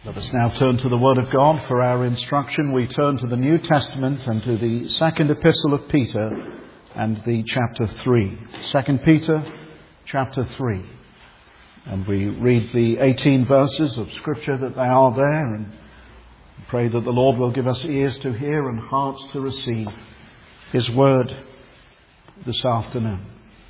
Let us now turn to the Word of God for our instruction. We turn to the New Testament and to the second epistle of Peter and the chapter 3. 2 Peter chapter 3. And we read the 18 verses of Scripture that they are there, and pray that the Lord will give us ears to hear and hearts to receive His Word this afternoon.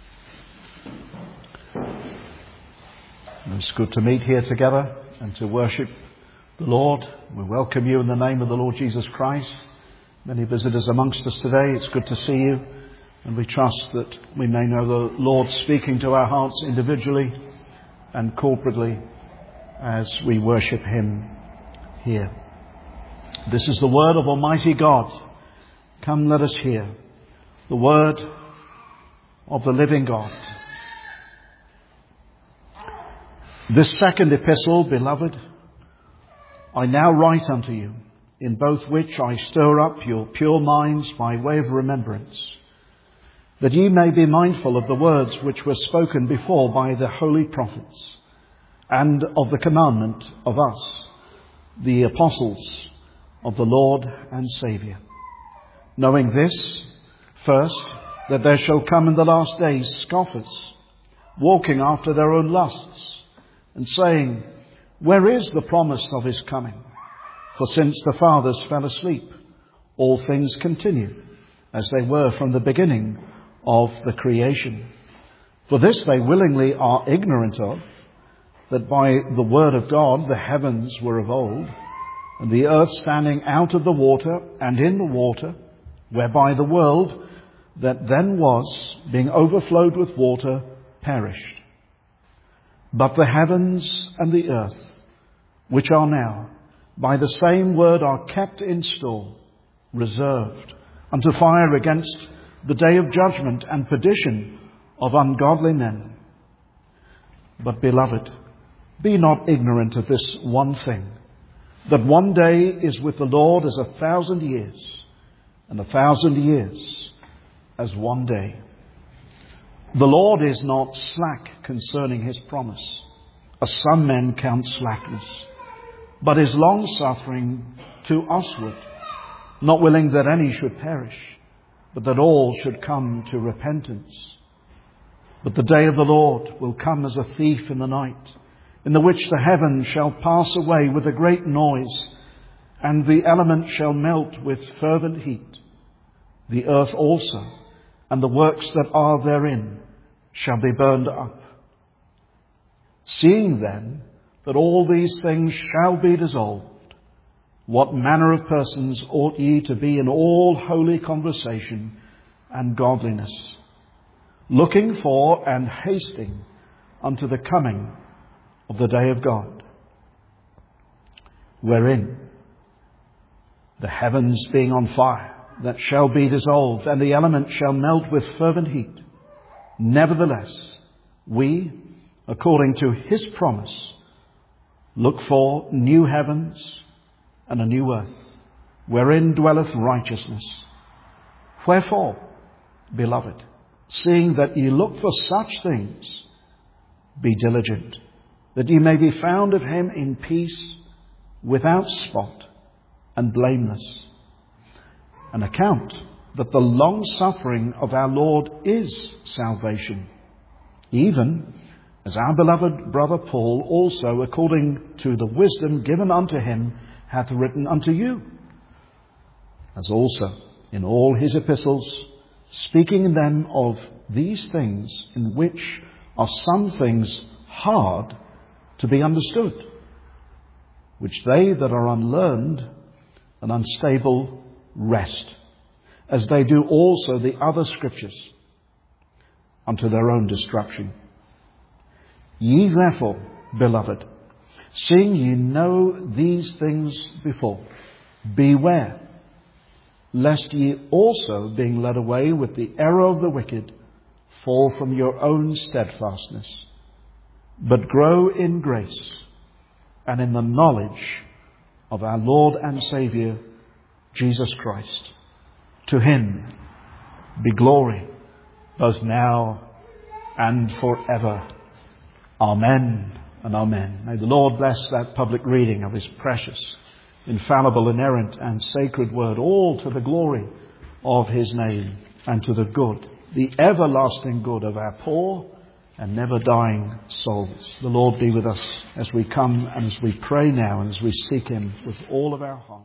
It's good to meet here together and to worship the Lord. We welcome you in the name of the Lord Jesus Christ. Many visitors amongst us today. It's good to see you, and we trust that we may know the Lord speaking to our hearts individually and corporately as we worship Him here. This is the word of Almighty God. Come, let us hear the word of the living God. This second epistle, beloved, I now write unto you, in both which I stir up your pure minds by way of remembrance, that ye may be mindful of the words which were spoken before by the holy prophets, and of the commandment of us, the apostles of the Lord and Saviour. Knowing this, first, that there shall come in the last days scoffers, walking after their own lusts, and saying, where is the promise of His coming? For since the fathers fell asleep, all things continue as they were from the beginning of the creation. For this they willingly are ignorant of, that by the word of God the heavens were of old, and the earth standing out of the water and in the water, whereby the world that then was, being overflowed with water, perished. But the heavens and the earth, which are now, by the same word are kept in store, reserved unto fire against the day of judgment and perdition of ungodly men. But, beloved, be not ignorant of this one thing, that one day is with the Lord as 1,000 years, and 1,000 years as one day. The Lord is not slack concerning His promise, as some men count slackness, but is long-suffering to usward, not willing that any should perish, but that all should come to repentance. But the day of the Lord will come as a thief in the night, in the which the heavens shall pass away with a great noise, and the elements shall melt with fervent heat. The earth also, and the works that are therein, shall be burned up. Seeing then that all these things shall be dissolved, what manner of persons ought ye to be in all holy conversation and godliness, looking for and hasting unto the coming of the day of God, wherein the heavens being on fire, that shall be dissolved, and the elements shall melt with fervent heat. Nevertheless, we, according to His promise, look for new heavens and a new earth, wherein dwelleth righteousness. Wherefore, beloved, seeing that ye look for such things, be diligent, that ye may be found of Him in peace, without spot, and blameless. And account that the long suffering of our Lord is salvation, even as our beloved brother Paul also, according to the wisdom given unto him, hath written unto you, as also in all his epistles, speaking in them of these things, in which are some things hard to be understood, which they that are unlearned and unstable wrest, as they do also the other scriptures, unto their own destruction. Ye therefore, beloved, seeing ye know these things before, beware, lest ye also, being led away with the error of the wicked, fall from your own steadfastness, but grow in grace and in the knowledge of our Lord and Saviour, Jesus Christ. To Him be glory, both now and forever. Amen and amen. May the Lord bless that public reading of his precious, infallible, inerrant and sacred word, all to the glory of his name and to the good, the everlasting good of our poor and never dying souls. The Lord be with us as we come and as we pray now and as we seek him with all of our heart.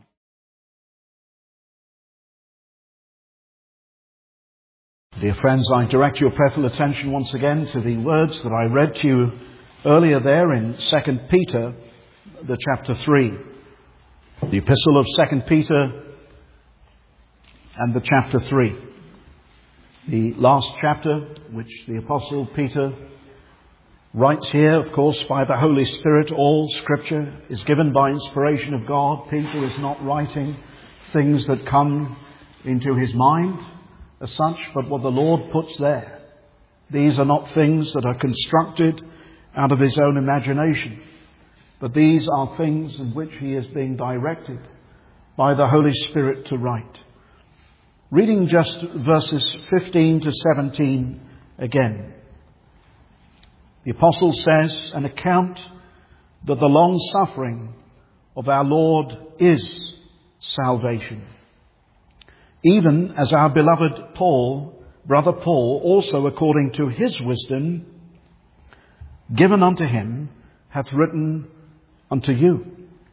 Dear friends, I direct your prayerful attention once again to the words that I read to you earlier there in 2 Peter, the chapter 3. The epistle of 2 Peter and the chapter 3. The last chapter, which the Apostle Peter writes here, of course, by the Holy Spirit. All Scripture is given by inspiration of God. Peter is not writing things that come into his mind as such, but what the Lord puts there. These are not things that are constructed out of his own imagination, but these are things in which he is being directed by the Holy Spirit to write. Reading just verses 15 to 17 again. The Apostle says, "An account that the long suffering of our Lord is salvation. Even as our beloved Paul, brother Paul, also according to his wisdom, given unto him, hath written unto you,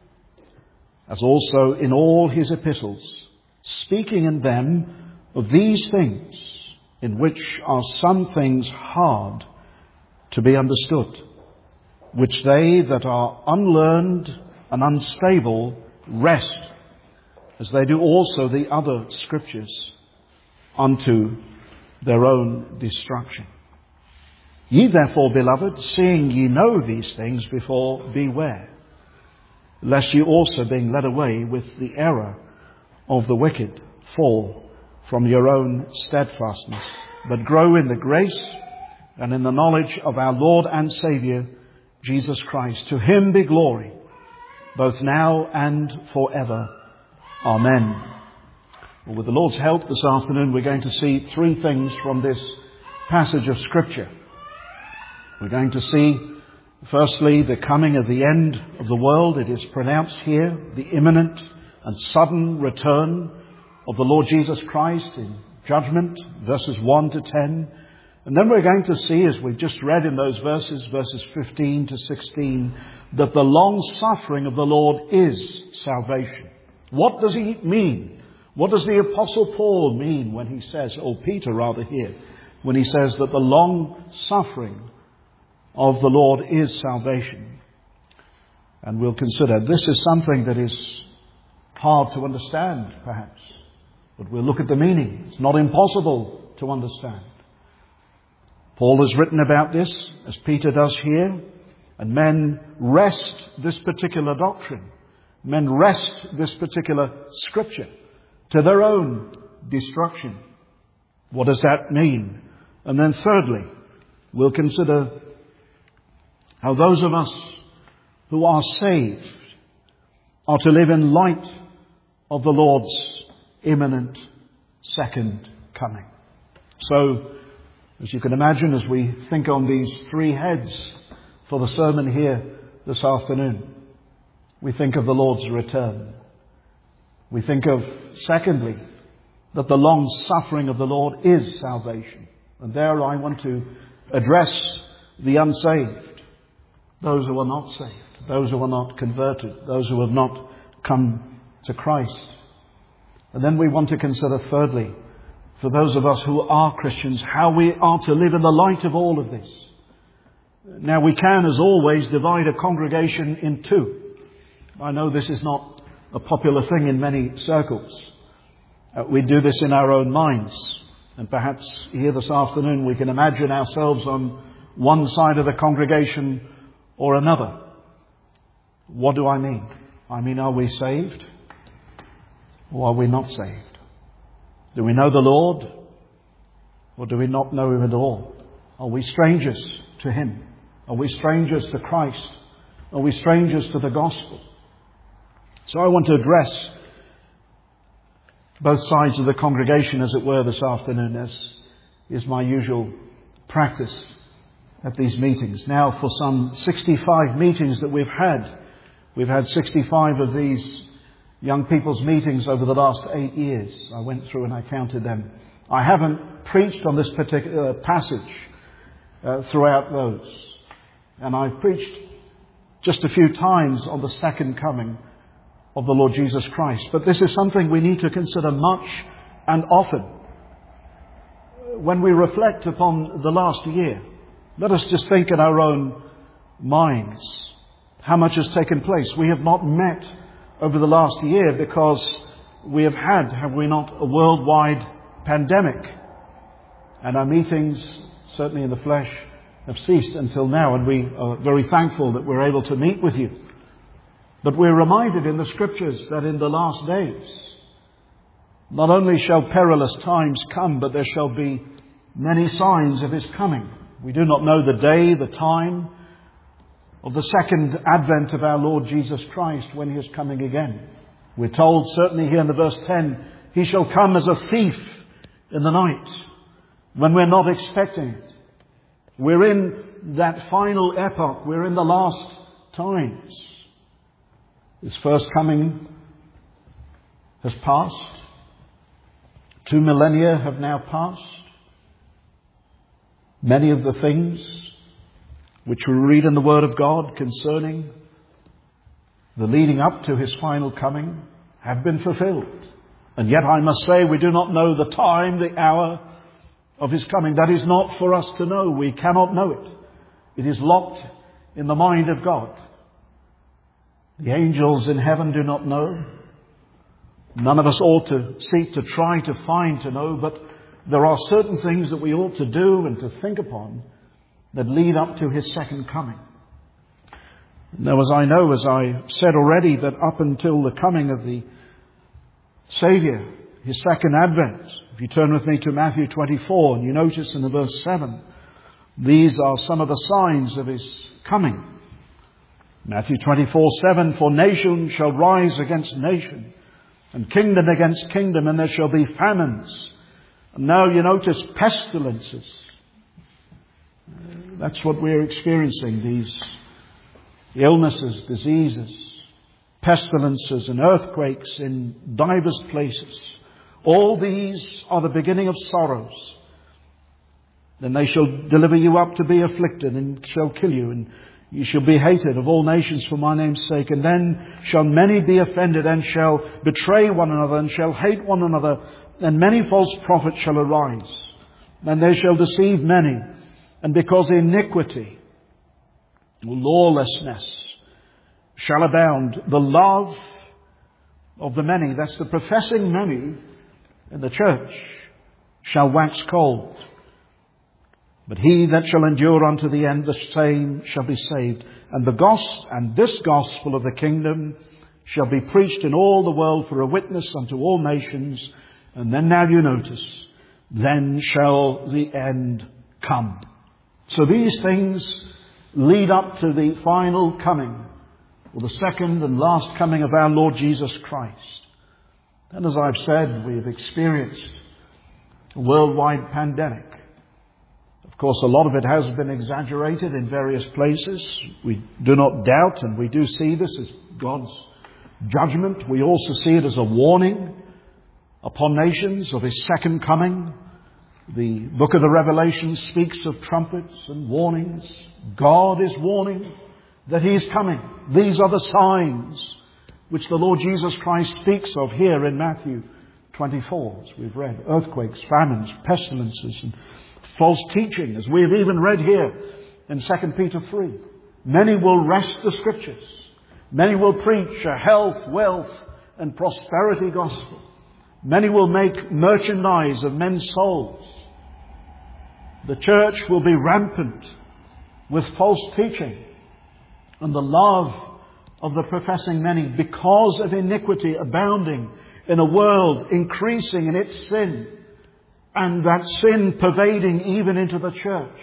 as also in all his epistles, speaking in them of these things, in which are some things hard to be understood, which they that are unlearned and unstable wrest, as they do also the other Scriptures, unto their own destruction. Ye therefore, beloved, seeing ye know these things before, beware, lest ye also, being led away with the error of the wicked, fall from your own steadfastness, but grow in the grace and in the knowledge of our Lord and Saviour, Jesus Christ. To him be glory, both now and forever. Amen." Well, with the Lord's help this afternoon, we're going to see three things from this passage of Scripture. We're going to see, firstly, the coming of the end of the world. It is pronounced here, the imminent and sudden return of the Lord Jesus Christ in judgment, verses 1 to 10. And then we're going to see, as we've just read in those verses 15 to 16, that the long suffering of the Lord is salvation. What does he mean? What does the Apostle Paul mean when he says, or Peter rather here, when he says that the long suffering of the Lord is salvation? And we'll consider this is something that is hard to understand, perhaps. But we'll look at the meaning. It's not impossible to understand. Paul has written about this, as Peter does here, and men wrest this particular doctrine. Men wrest this particular Scripture to their own destruction. What does that mean? And then thirdly, we'll consider how those of us who are saved are to live in light of the Lord's imminent second coming. So, as you can imagine, as we think on these three heads for the sermon here this afternoon, we think of the Lord's return. We think of, secondly, that the long suffering of the Lord is salvation. And there I want to address the unsaved, those who are not saved, those who are not converted, those who have not come to Christ. And then we want to consider, thirdly, for those of us who are Christians, how we are to live in the light of all of this. Now, we can, as always, divide a congregation in two. I know this is not a popular thing in many circles. We do this in our own minds. And perhaps here this afternoon we can imagine ourselves on one side of the congregation or another. What do I mean? I mean, are we saved or are we not saved? Do we know the Lord or do we not know him at all? Are we strangers to him? Are we strangers to Christ? Are we strangers to the gospel? So I want to address both sides of the congregation, as it were, this afternoon, as is my usual practice at these meetings. Now for some 65 meetings that we've had 65 of these young people's meetings over the last 8 years. I went through and I counted them. I haven't preached on this particular passage throughout those. And I've preached just a few times on the second coming of the Lord Jesus Christ. But this is something we need to consider much and often. When we reflect upon the last year, let us just think in our own minds how much has taken place. We have not met over the last year because we have we not, a worldwide pandemic. And our meetings, certainly in the flesh, have ceased until now, and we are very thankful that we're able to meet with you. But we're reminded in the Scriptures that in the last days, not only shall perilous times come, but there shall be many signs of His coming. We do not know the day, the time of the second advent of our Lord Jesus Christ when He is coming again. We're told, certainly here in the verse 10, He shall come as a thief in the night, when we're not expecting it. We're in that final epoch. We're in the last times. His first coming has passed. 2 millennia have now passed. Many of the things which we read in the Word of God concerning the leading up to His final coming have been fulfilled. And yet I must say we do not know the time, the hour of His coming. That is not for us to know. We cannot know it. It is locked in the mind of God. The angels in heaven do not know. None of us ought to seek to try to find to know, but there are certain things that we ought to do and to think upon that lead up to His second coming. Now, as I said already, that up until the coming of the Saviour, His second advent, if you turn with me to Matthew 24, and you notice in the verse 7, these are some of the signs of His coming. Matthew 24:7, for nation shall rise against nation, and kingdom against kingdom, and there shall be famines. And now you notice pestilences. That's what we're experiencing, these illnesses, diseases, pestilences and earthquakes in divers places. All these are the beginning of sorrows. Then they shall deliver you up to be afflicted, and shall kill you, and you shall be hated of all nations for my name's sake. And then shall many be offended, and shall betray one another, and shall hate one another. And many false prophets shall arise, and they shall deceive many. And because iniquity, lawlessness, shall abound, the love of the many, that's the professing many in the church, shall wax cold. But he that shall endure unto the end, the same shall be saved. And this gospel of the kingdom shall be preached in all the world for a witness unto all nations. And then now you notice, then shall the end come. So these things lead up to the final coming, or the second and last coming of our Lord Jesus Christ. And as I've said, we have experienced a worldwide pandemic. Of course, a lot of it has been exaggerated in various places. We do not doubt, and we do see this as God's judgment. We also see it as a warning upon nations of His second coming. The book of the Revelation speaks of trumpets and warnings. God is warning that He is coming. These are the signs which the Lord Jesus Christ speaks of here in Matthew 24, as we've read. Earthquakes, famines, pestilences, and false teaching, as we have even read here in 2 Peter 3. Many will wrest the Scriptures. Many will preach a health, wealth, and prosperity gospel. Many will make merchandise of men's souls. The church will be rampant with false teaching and the love of the professing many, because of iniquity abounding in a world increasing in its sin, and that sin pervading even into the church.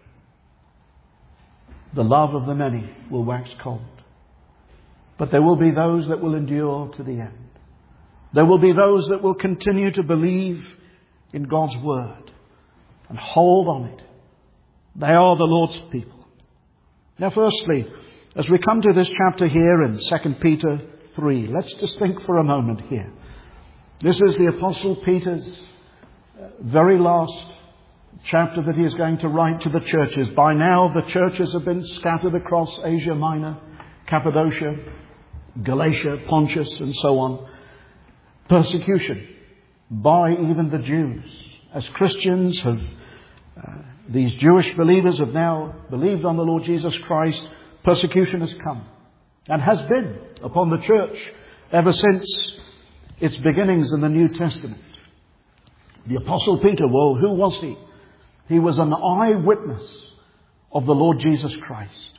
The love of the many will wax cold. But there will be those that will endure to the end. There will be those that will continue to believe in God's Word and hold on it They are the Lord's people. Now firstly, as we come to this chapter here in 2 Peter 3, let's just think for a moment here. This is the Apostle Peter's very last chapter that he is going to write to the churches. By now the churches have been scattered across Asia Minor, Cappadocia, Galatia, Pontus and so on. Persecution by even the Jews. As Christians have, these Jewish believers have now believed on the Lord Jesus Christ. Persecution has come and has been upon the church ever since its beginnings in the New Testament. The Apostle Peter, well, who was he? He was an eyewitness of the Lord Jesus Christ.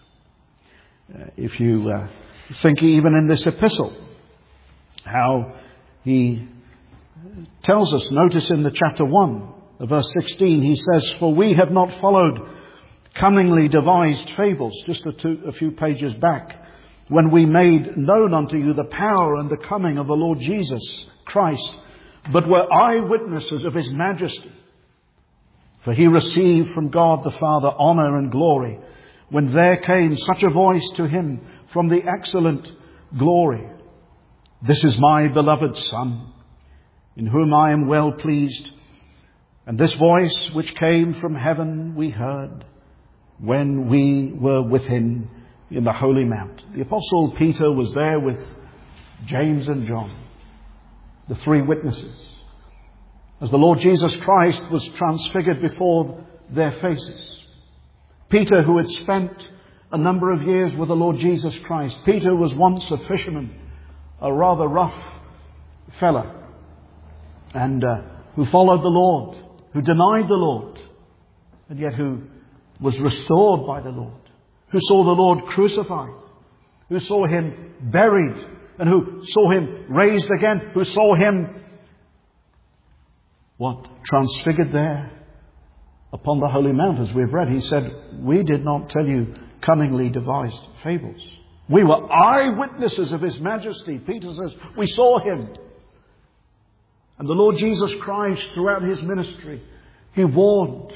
If you think even in this epistle, how he tells us, notice in the chapter 1, verse 16, he says, "For we have not followed cunningly devised fables," just a few pages back, "when we made known unto you the power and the coming of the Lord Jesus Christ, but were eyewitnesses of his majesty. For he received from God the Father honour and glory, when there came such a voice to him from the excellent glory, This is my beloved Son, in whom I am well pleased. And this voice which came from heaven we heard when we were with him in the Holy Mount." The Apostle Peter was there with James and John, the three witnesses, as the Lord Jesus Christ was transfigured before their faces. Peter, who had spent a number of years with the Lord Jesus Christ. Peter was once a fisherman, a rather rough fella, and who followed the Lord, who denied the Lord, and yet who was restored by the Lord, who saw the Lord crucified, who saw him buried, and who saw him raised again, who saw him, transfigured there upon the Holy Mount, as we've read. He said, "We did not tell you cunningly devised fables. We were eyewitnesses of his majesty." Peter says, we saw him. And the Lord Jesus Christ, throughout his ministry, he warned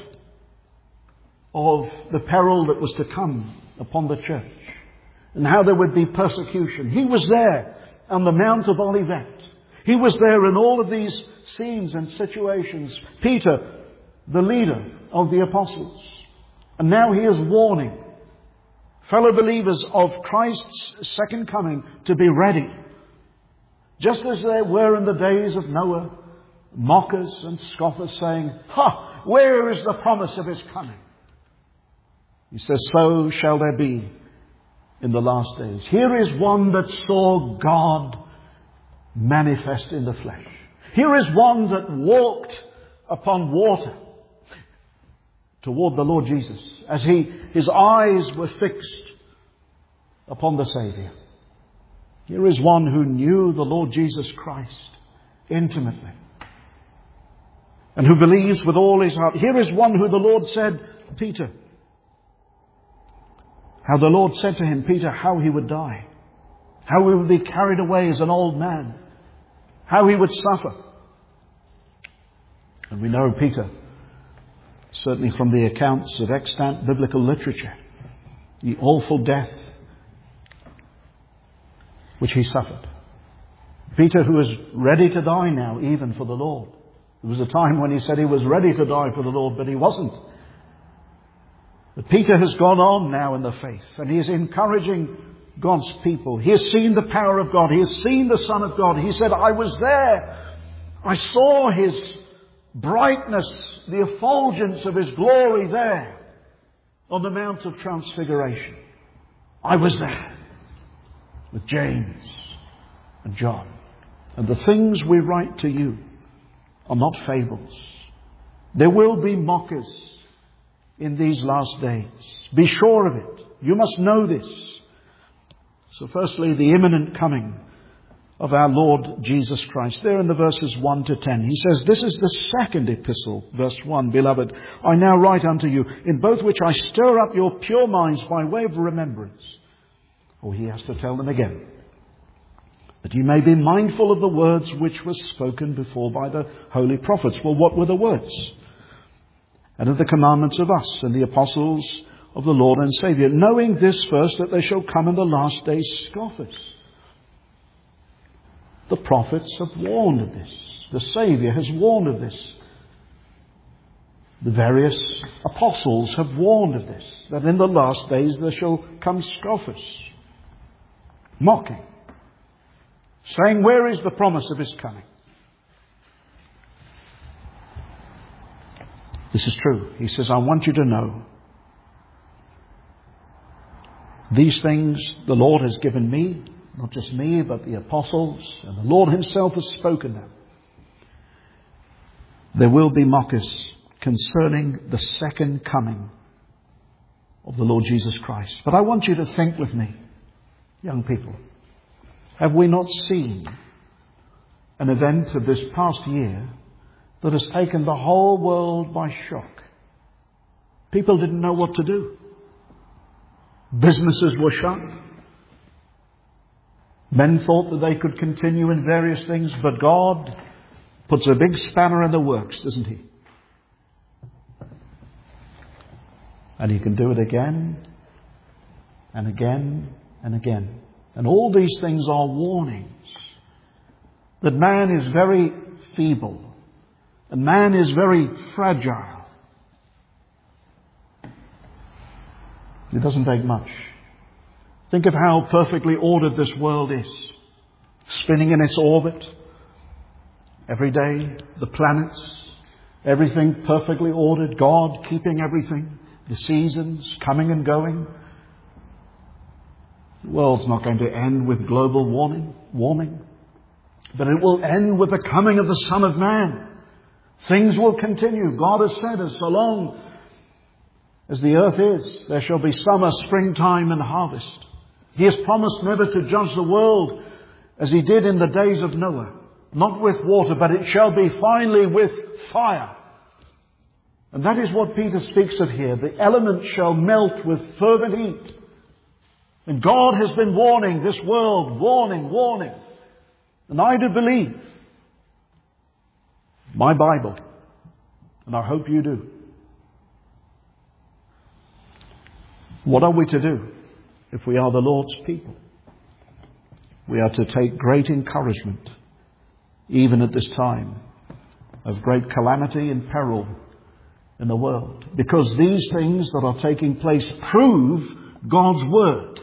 of the peril that was to come upon the church and how there would be persecution. He was there on the Mount of Olivet. He was there in all of these scenes and situations. Peter, the leader of the apostles. And now he is warning fellow believers of Christ's second coming to be ready. Just as there were in the days of Noah, mockers and scoffers saying, where is the promise of his coming? He says, so shall there be in the last days. Here is one that saw God manifest in the flesh. Here is one that walked upon water toward the Lord Jesus as his eyes were fixed upon the Saviour. Here is one who knew the Lord Jesus Christ intimately and who believes with all his heart. Here is one who the Lord said, Peter, how the Lord said to him, Peter, how he would die, how he would be carried away as an old man, how he would suffer. And we know Peter, certainly from the accounts of extant biblical literature, the awful death which he suffered. Peter, who is ready to die now, even for the Lord. There was a time when he said he was ready to die for the Lord, but he wasn't. But Peter has gone on now in the faith, and he is encouraging God's people. He has seen the power of God. He has seen the Son of God. He said, I was there. I saw his brightness, the effulgence of his glory there on the Mount of Transfiguration. I was there with James and John. And the things we write to you are not fables. There will be mockers in these last days. Be sure of it. You must know this. So firstly, the imminent coming of our Lord Jesus Christ. There in the verses 1 to 10, he says, this is the second epistle, verse 1, Beloved, I now write unto you, in both which I stir up your pure minds by way of remembrance. He has to tell them again. That you may be mindful of the words which were spoken before by the holy prophets. Well, what were the words? and of the commandments of us and the apostles of the Lord and Saviour, knowing this first, that there shall come in the last days scoffers. The prophets have warned of this. The Saviour has warned of this. The various apostles have warned of this, that in the last days there shall come scoffers, mocking, saying, where is the promise of his coming? This is true. He says, I want you to know these things the Lord has given me, not just me, but the apostles, and the Lord himself has spoken them. There will be mockers concerning the second coming of the Lord Jesus Christ. But I want you to think with me, young people, have we not seen an event of this past year that has taken the whole world by shock? People didn't know what to do. Businesses were shut. Men thought that they could continue in various things, but God puts a big spanner in the works, doesn't he? And he can do it again and again and again. And all these things are warnings that man is very feeble and man is very fragile. It doesn't take much. Think of how perfectly ordered this world is, spinning in its orbit. Every day, the planets, everything perfectly ordered, God keeping everything, the seasons coming and going. The world's not going to end with global warming, but it will end with the coming of the Son of Man. Things will continue. God has said, as so long as the earth is, there shall be summer, springtime and harvest. He has promised never to judge the world as he did in the days of Noah. Not with water, but it shall be finally with fire. And that is what Peter speaks of here. The elements shall melt with fervent heat. And God has been warning this world, warning. And I do believe my Bible, and I hope you do. What are we to do if we are the Lord's people? We are to take great encouragement, even at this time of great calamity and peril in the world, because these things that are taking place prove God's word.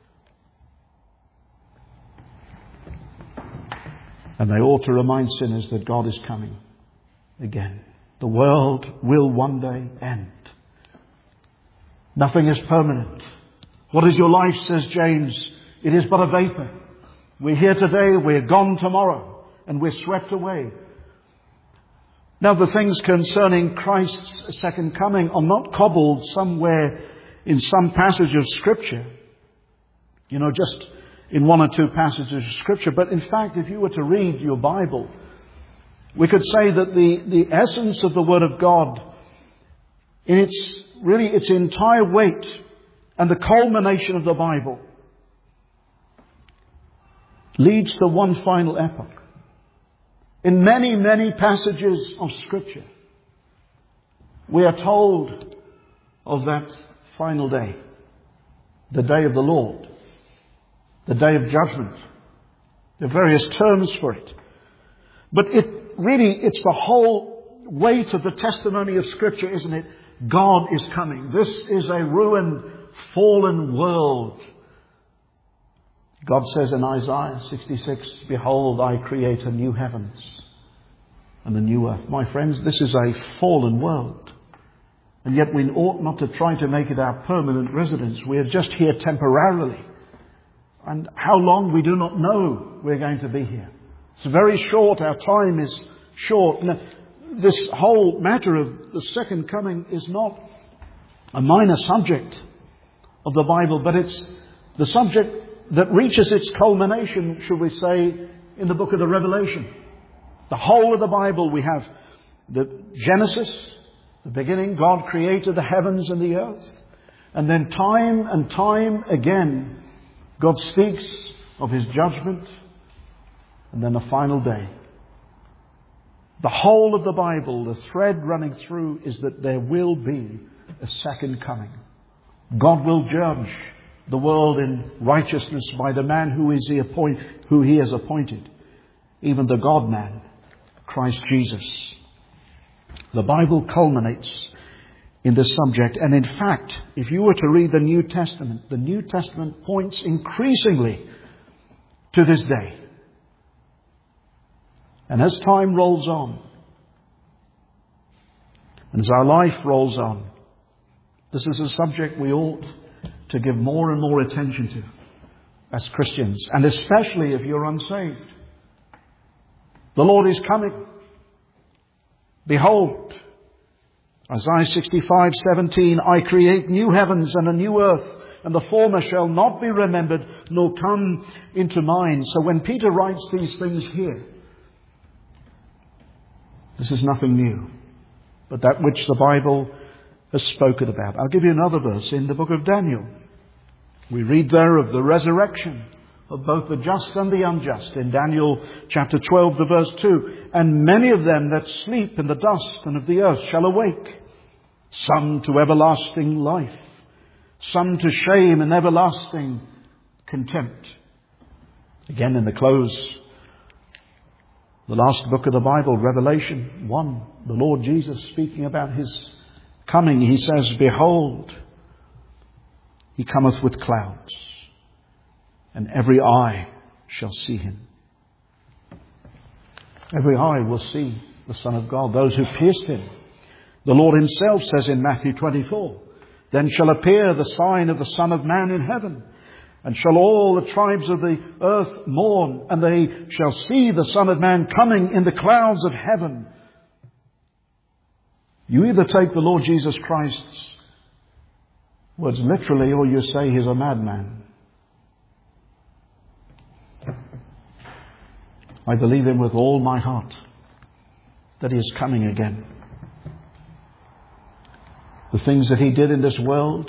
And they ought to remind sinners that God is coming again. The world will one day end. Nothing is permanent. What is your life, says James? It is but a vapor. We're here today, we're gone tomorrow, and we're swept away. Now, the things concerning Christ's second coming are not cobbled somewhere in some passage of Scripture. Just in one or two passages of Scripture. But in fact, if you were to read your Bible, we could say that the essence of the Word of God, in its entire weight and the culmination of the Bible, leads to one final epoch. In many, many passages of Scripture, we are told of that final day, the day of the Lord, the day of judgment. There are various terms for it. But it's the whole weight of the testimony of Scripture, isn't it? God is coming. This is a ruined, fallen world. God says in Isaiah 66, behold, I create a new heavens and a new earth. My friends, this is a fallen world. And yet we ought not to try to make it our permanent residence. We are just here temporarily. And how long we do not know we're going to be here. It's very short. Our time is short. Now, this whole matter of the second coming is not a minor subject of the Bible, but it's the subject that reaches its culmination, should we say, in the book of the Revelation. The whole of the Bible, we have the Genesis, the beginning. God created the heavens and the earth. And then time and time again, God speaks of his judgment and then a final day. The whole of the Bible, the thread running through, is that there will be a second coming. God will judge the world in righteousness by the man who He has appointed, even the God-man, Christ Jesus. The Bible culminates in this subject, and in fact, if you were to read the New Testament points increasingly to this day. And as time rolls on, and as our life rolls on, this is a subject we ought to give more and more attention to as Christians, and especially if you're unsaved. The Lord is coming. Behold, Isaiah 65:17, I create new heavens and a new earth, and the former shall not be remembered, nor come into mind. So when Peter writes these things here, this is nothing new, but that which the Bible has spoken about. I'll give you another verse in the book of Daniel. We read there of the resurrection of both the just and the unjust. In Daniel chapter 12, the verse 2, and many of them that sleep in the dust and of the earth shall awake, some to everlasting life, some to shame and everlasting contempt. Again, in the close, the last book of the Bible, Revelation 1, the Lord Jesus speaking about His coming, He says, behold, He cometh with clouds, and every eye shall see Him. Every eye will see the Son of God, those who pierced Him. The Lord Himself says in Matthew 24, then shall appear the sign of the Son of Man in heaven, and shall all the tribes of the earth mourn, and they shall see the Son of Man coming in the clouds of heaven. You either take the Lord Jesus Christ's words literally, or you say He's a madman. I believe Him with all my heart that He is coming again. The things that He did in this world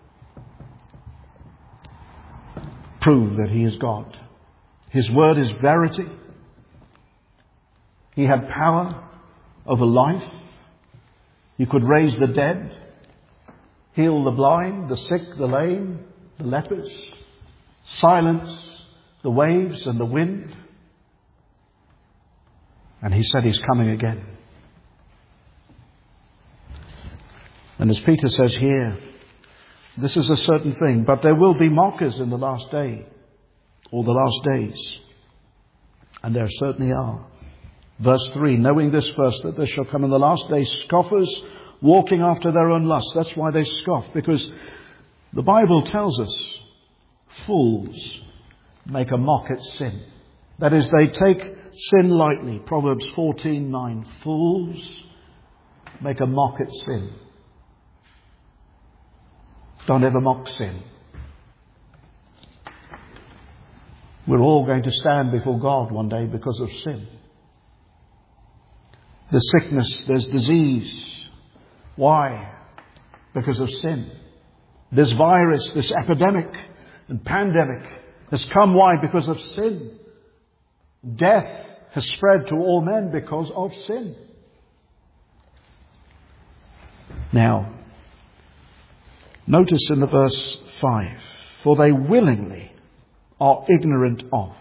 prove that He is God. His word is verity. He had power over life. He could raise the dead, heal the blind, the sick, the lame, the lepers, silence the waves and the wind. And He said He's coming again. And as Peter says here, this is a certain thing, but there will be mockers in the last day, or the last days. And there certainly are. Verse 3, knowing this first, that there shall come in the last days scoffers, walking after their own lust. That's why they scoff, because the Bible tells us fools make a mock at sin. That is, they take sin lightly. Proverbs 14:9. Fools make a mock at sin. Don't ever mock sin. We're all going to stand before God one day because of sin. There's sickness, there's disease. Why? Because of sin. This virus, this epidemic and pandemic has come. Why? Because of sin. Death has spread to all men because of sin. Now, notice in the verse 5, for they willingly are ignorant of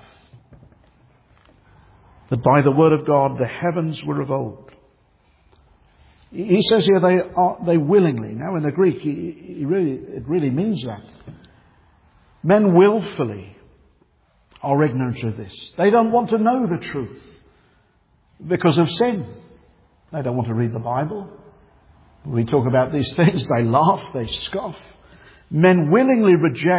that by the word of God the heavens were of old. He says here they willingly. Now in the Greek, it really means that. Men willfully are ignorant of this. They don't want to know the truth because of sin. They don't want to read the Bible. When we talk about these things, they laugh, they scoff. Men willingly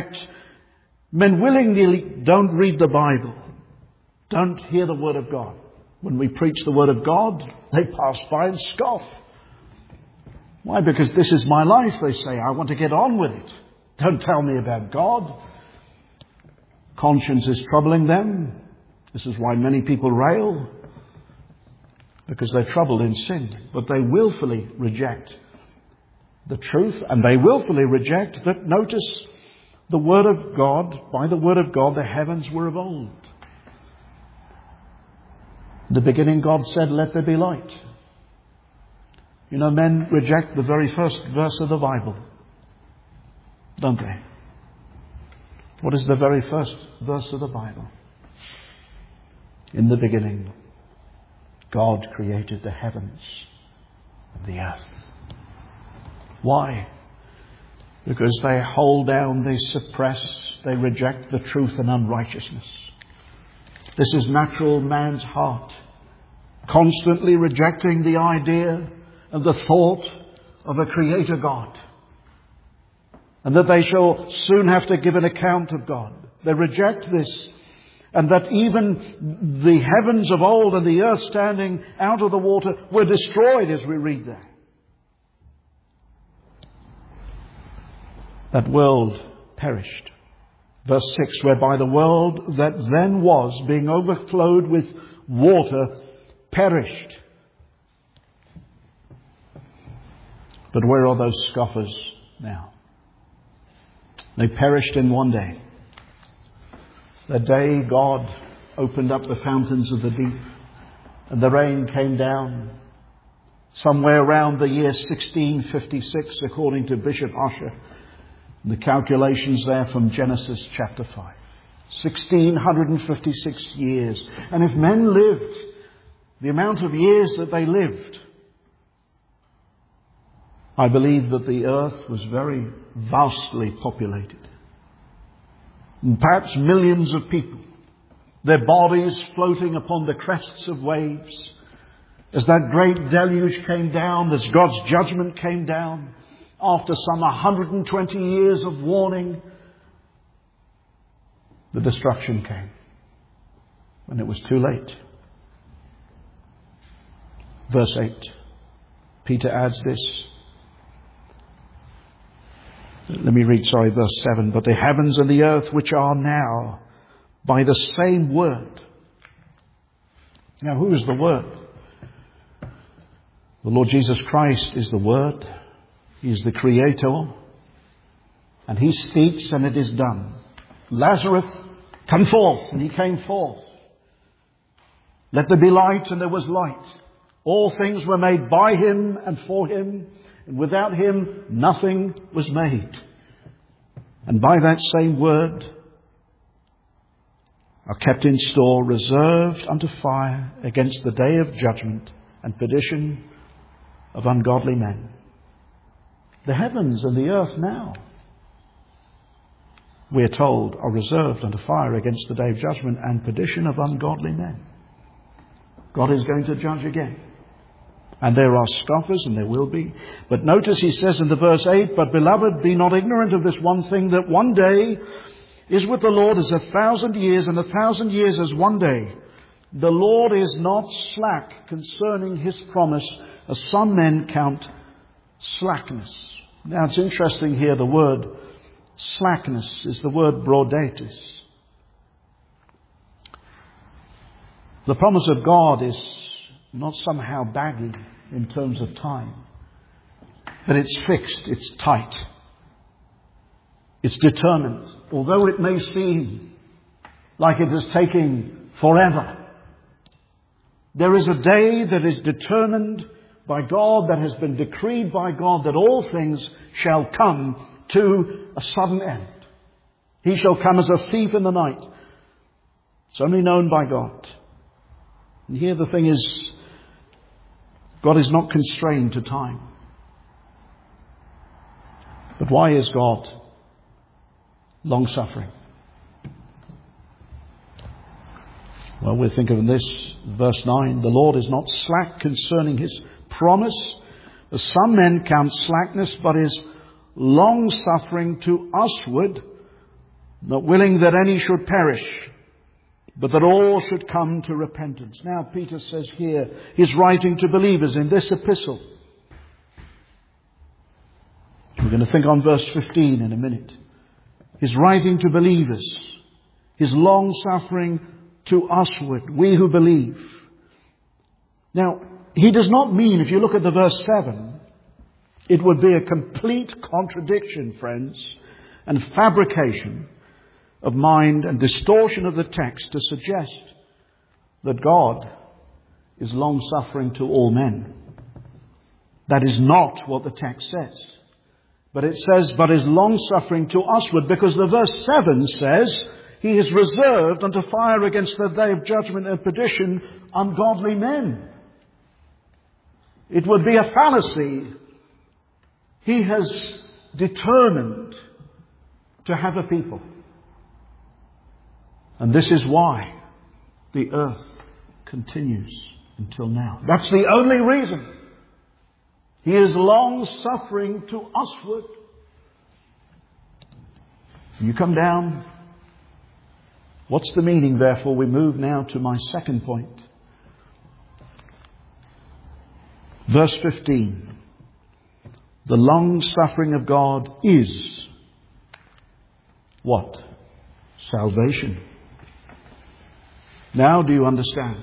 don't read the Bible, don't hear the Word of God. When we preach the Word of God, they pass by and scoff. Why? Because this is my life, they say. I want to get on with it. Don't tell me about God. Conscience is troubling them. This is why many people rail, because they're troubled in sin. But they willfully reject the truth, and they willfully reject that, notice, the Word of God, by the Word of God, the heavens were of old. In the beginning God said, "Let there be light." You know, men reject the very first verse of the Bible, don't they? What is the very first verse of the Bible? In the beginning, God created the heavens and the earth. Why? Because they hold down, they suppress, they reject the truth and unrighteousness. This is natural man's heart, constantly rejecting the idea and the thought of a Creator God, and that they shall soon have to give an account of God. They reject this, and that even the heavens of old and the earth standing out of the water were destroyed, as we read there. That world perished. Verse 6, whereby the world that then was, being overflowed with water, perished. But where are those scoffers now? They perished in one day. The day God opened up the fountains of the deep and the rain came down somewhere around the year 1656, according to Bishop Ussher. The calculations there from Genesis chapter 5. 1656 years. And if men lived the amount of years that they lived, I believe that the earth was very vastly populated. And perhaps millions of people, their bodies floating upon the crests of waves, as that great deluge came down, as God's judgment came down. After some 120 years of warning, the destruction came. And it was too late. Verse 8. Peter adds this. Let me read, verse 7. But the heavens and the earth which are now, by the same word. Now, who is the Word? The Lord Jesus Christ is the Word. He is the Creator, and He speaks and it is done. Lazarus, come forth, and he came forth. Let there be light, and there was light. All things were made by Him and for Him, and without Him nothing was made. And by that same word are kept in store, reserved unto fire against the day of judgment and perdition of ungodly men. The heavens and the earth now, we are told, are reserved unto fire against the day of judgment and perdition of ungodly men. God is going to judge again. And there are scoffers, and there will be. But notice he says in the verse 8, but beloved, be not ignorant of this one thing, that one day is with the Lord as 1,000 years, and 1,000 years as one day. The Lord is not slack concerning His promise, as some men count slackness. Now it's interesting here, the word slackness is the word brodatis. The promise of God is not somehow baggy in terms of time, but it's fixed, it's tight, it's determined. Although it may seem like it is taking forever, there is a day that is determined by God, that has been decreed by God, that all things shall come to a sudden end. He shall come as a thief in the night. It's only known by God. And here the thing is, God is not constrained to time. But why is God long-suffering? Well, we're thinking of this, verse 9. The Lord is not slack concerning His promise, as some men count slackness, but is long-suffering to usward, not willing that any should perish, but that all should come to repentance. Now, Peter says here, he's writing to believers in this epistle. We're going to think on verse 15 in a minute. He's writing to believers. He's long-suffering to usward, we who believe. Now, he does not mean, if you look at the verse 7, it would be a complete contradiction, friends, and fabrication of mind and distortion of the text to suggest that God is long-suffering to all men. That is not what the text says. But it says, but is long-suffering to usward, because the verse 7 says, He is reserved unto fire against the day of judgment and perdition, ungodly men. It would be a fallacy. He has determined to have a people. And this is why the earth continues until now. That's the only reason. He is long-suffering to usward. You come down. What's the meaning, therefore? We move now to my second point. Verse 15. The long-suffering of God is what? Salvation. Now do you understand?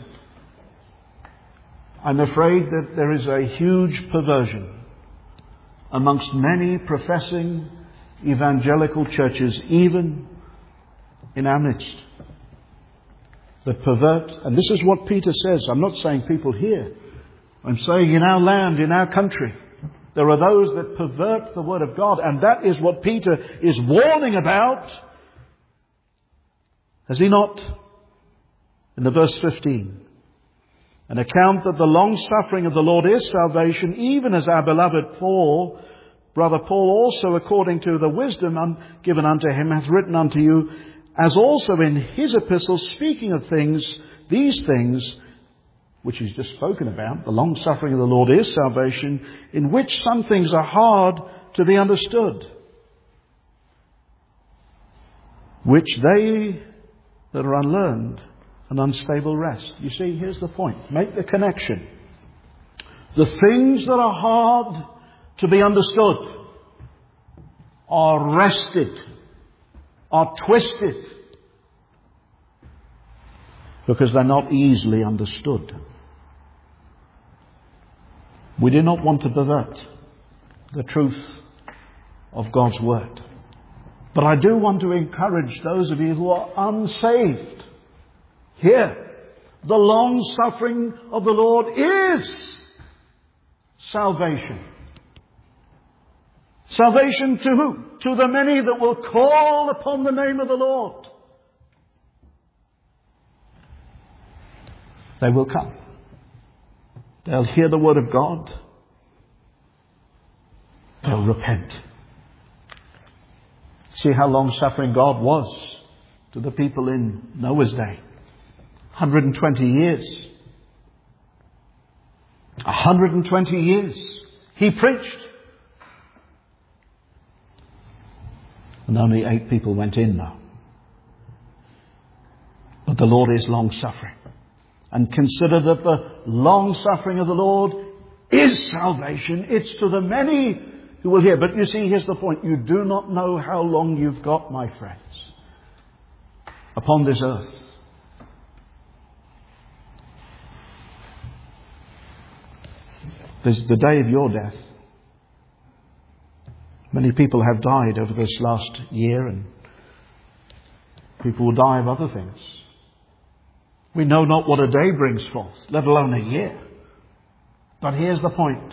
I'm afraid that there is a huge perversion amongst many professing evangelical churches, even in our midst, that pervert. And this is what Peter says. I'm not saying people here. I'm saying in our land, in our country, there are those that pervert the Word of God. And that is what Peter is warning about. Has he not? In the verse 15. An account that the long suffering of the Lord is salvation, even as our beloved Paul, brother Paul, also according to the wisdom given unto him, hath written unto you, as also in his epistles, speaking of things, these things, which he's just spoken about, the long suffering of the Lord is salvation, in which some things are hard to be understood, which they that are unlearned and unstable rest. You see, here's the point. Make the connection. The things that are hard to be understood are wrested, are twisted, because they're not easily understood. We do not want to pervert the truth of God's Word. But I do want to encourage those of you who are unsaved. Here, the long suffering of the Lord is salvation. Salvation to who? To the many that will call upon the name of the Lord. They will come. They'll hear the Word of God. They'll repent. See how long-suffering God was to the people in Noah's day. 120 years. 120 years. He preached. And only 8 people went in though. But the Lord is long-suffering. And consider that the long-suffering of the Lord is salvation. It's to the many who will hear. But you see, here's the point. You do not know how long you've got, my friends, upon this earth. There's the day of your death. Many people have died over this last year, and people will die of other things. We know not what a day brings forth, let alone a year. But here's the point.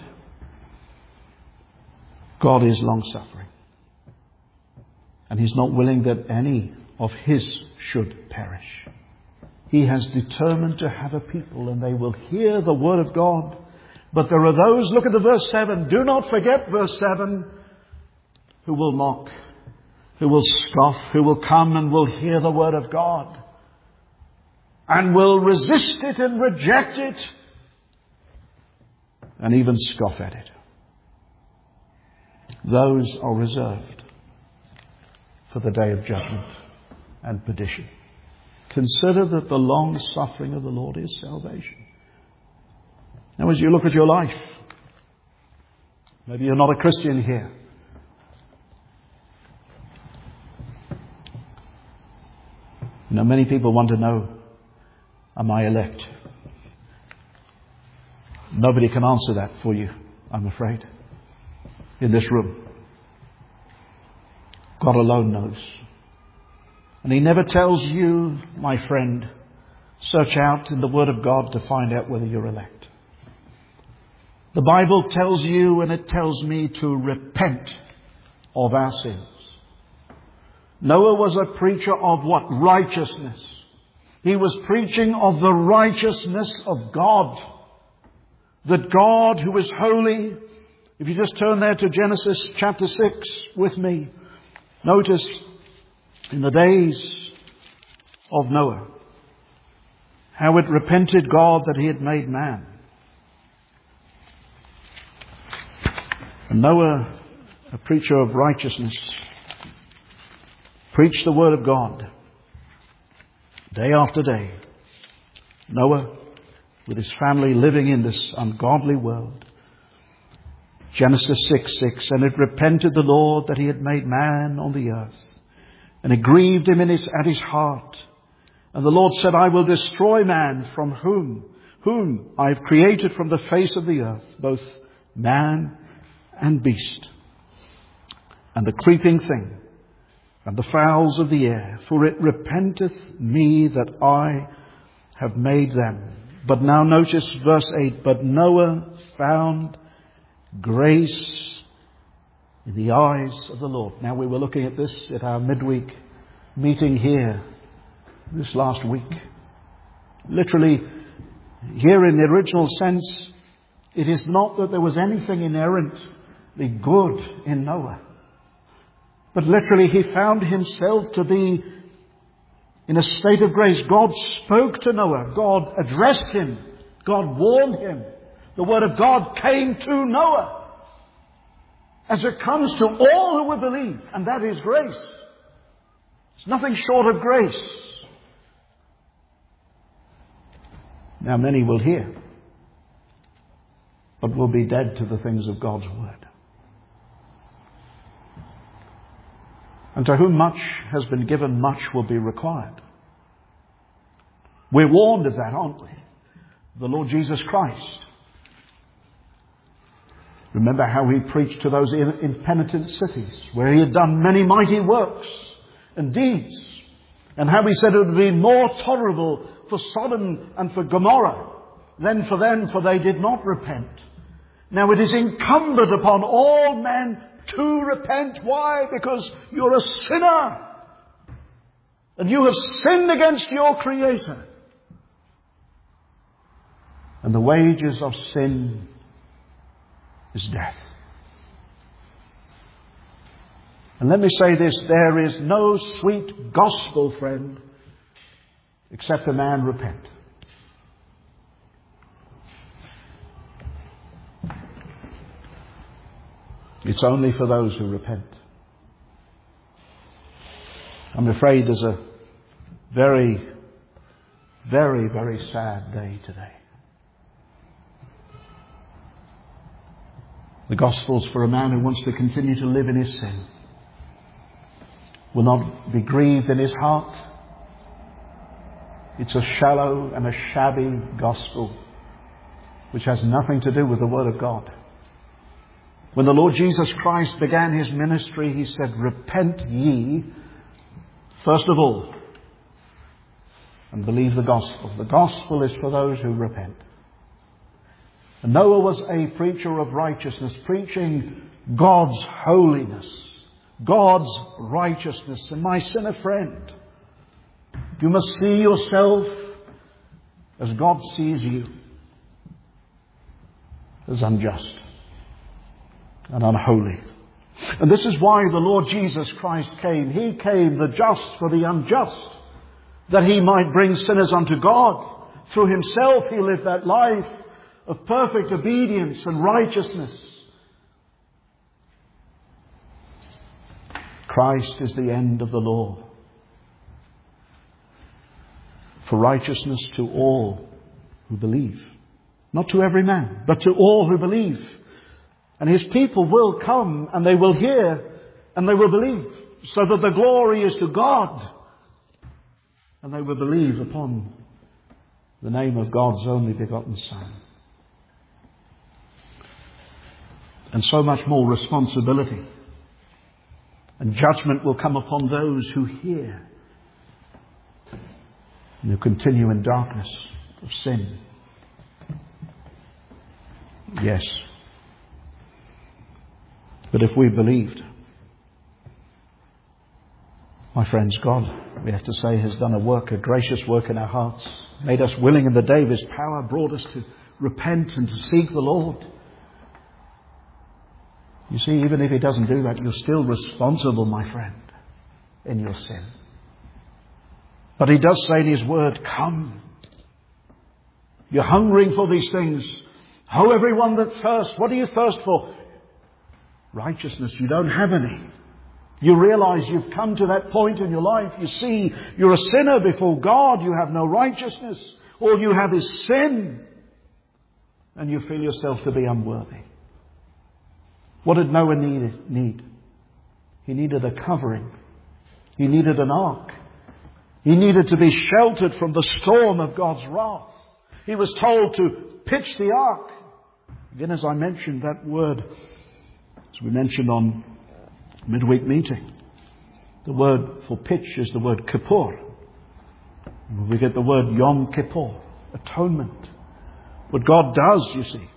God is long-suffering. And He's not willing that any of His should perish. He has determined to have a people, and they will hear the Word of God. But there are those, look at the verse 7, do not forget verse 7, who will mock, who will scoff, who will come and will hear the Word of God, and will resist it and reject it, and even scoff at it. Those are reserved for the day of judgment and perdition. Consider that the long suffering of the Lord is salvation. Now, as you look at your life, maybe you're not a Christian here. You know, many people want to know, am I elect? Nobody can answer that for you, I'm afraid, in this room. God alone knows. And He never tells you, my friend, Search out in the Word of God to find out whether you're elect. The Bible tells you and it tells me to repent of our sins. Noah was a preacher of what? Righteousness. He was preaching of the righteousness of God. That God who is holy, if you just turn there to Genesis chapter 6 with me, notice in the days of Noah, how it repented God that he had made man. And Noah, a preacher of righteousness, preached the word of God day after day. Noah, with his family living in this ungodly world. Genesis 6:6, and it repented the Lord that he had made man on the earth, and it grieved him at his heart. And the Lord said, I will destroy man from whom I have created from the face of the earth, both man and beast, and the creeping thing, and the fowls of the air, for it repenteth me that I have made them. But now notice verse 8, but Noah found grace in the eyes of the Lord. Now we were looking at this at our midweek meeting here this last week. Literally, here in the original sense, it is not that there was anything inherently good in Noah. But literally he found himself to be in a state of grace. God spoke to Noah. God addressed him. God warned him. The word of God came to Noah, as it comes to all who will believe. And that is grace. It's nothing short of grace. Now many will hear, but will be dead to the things of God's word. And to whom much has been given, much will be required. We're warned of that, aren't we? The Lord Jesus Christ. Remember how he preached to those impenitent cities where he had done many mighty works and deeds. And how he said it would be more tolerable for Sodom and for Gomorrah than for them, for they did not repent. Now it is incumbent upon all men to repent. Why? Because you're a sinner. And you have sinned against your Creator. And the wages of sin is death. And let me say this, there is no sweet gospel, friend, except a man repent. It's only for those who repent. I'm afraid there's a very, very, very sad day today. The gospel's for a man who wants to continue to live in his sin, will not be grieved in his heart. It's a shallow and a shabby gospel which has nothing to do with the Word of God. When the Lord Jesus Christ began his ministry, he said, repent ye first of all and believe the gospel. The gospel is for those who repent. And Noah was a preacher of righteousness, preaching God's holiness, God's righteousness. And my sinner friend, you must see yourself as God sees you, as unjust and unholy. And this is why the Lord Jesus Christ came. He came, the just for the unjust, that he might bring sinners unto God. Through himself he lived that life of perfect obedience and righteousness. Christ is the end of the law, for righteousness to all who believe. Not to every man, but to all who believe. And his people will come and they will hear and they will believe, so that the glory is to God. And they will believe upon the name of God's only begotten Son. And so much more responsibility and judgment will come upon those who hear and who continue in darkness of sin. Yes. But if we believed, my friends, God, we have to say, has done a gracious work in our hearts, made us willing in the day of His power, brought us to repent and to seek the Lord. You see, even if He doesn't do that, you're still responsible, my friend, in your sin. But He does say in His word, come. You're hungering for these things. Oh, everyone that thirsts, what do you thirst for? Righteousness. You don't have any. You realize you've come to that point in your life. You see, you're a sinner before God. You have no righteousness. All you have is sin. And you feel yourself to be unworthy. What did Noah need? He needed a covering. He needed an ark. He needed to be sheltered from the storm of God's wrath. He was told to pitch the ark. Again, as I mentioned, that word, as we mentioned on midweek meeting, the word for pitch is the word kippur. We get the word Yom Kippur, atonement. What God does, you see,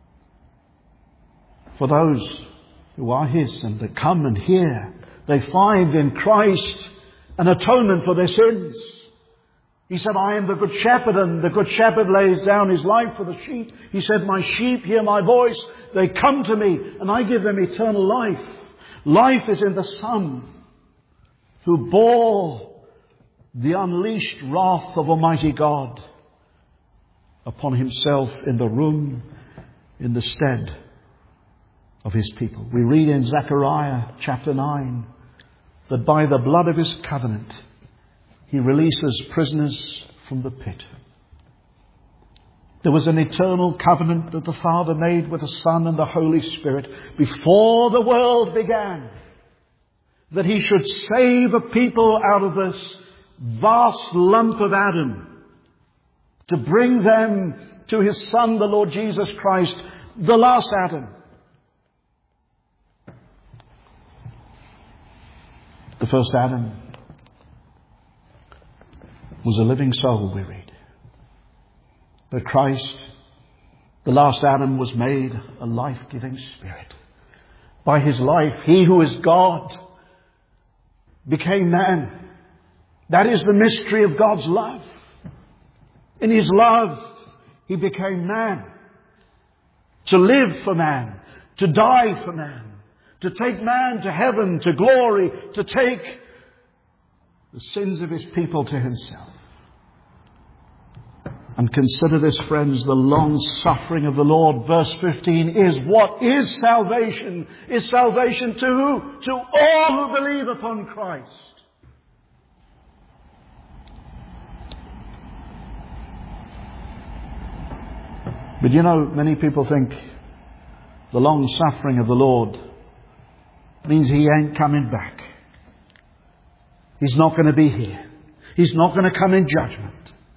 for those who are His and that come and hear, they find in Christ an atonement for their sins. He said, I am the good shepherd, and the good shepherd lays down his life for the sheep. He said, my sheep hear my voice. They come to me, and I give them eternal life. Life is in the Son, who bore the unleashed wrath of Almighty God upon Himself in the room, in the stead of His people. We read in Zechariah chapter 9 that by the blood of His covenant, He releases prisoners from the pit. There was an eternal covenant that the Father made with the Son and the Holy Spirit before the world began, that He should save a people out of this vast lump of Adam, to bring them to His Son, the Lord Jesus Christ, the last Adam. The first Adam was a living soul, we read. But Christ, the last Adam, was made a life-giving Spirit. By His life, He who is God became man. That is the mystery of God's love. In His love, He became man. To live for man, to die for man, to take man to heaven, to glory, to take the sins of His people to Himself. And consider this, friends, the long suffering of the Lord. Verse 15 is what is salvation? Is salvation to who? To all who believe upon Christ. But you know, many people think the long suffering of the Lord means He ain't coming back. He's not going to be here. He's not going to come in judgment.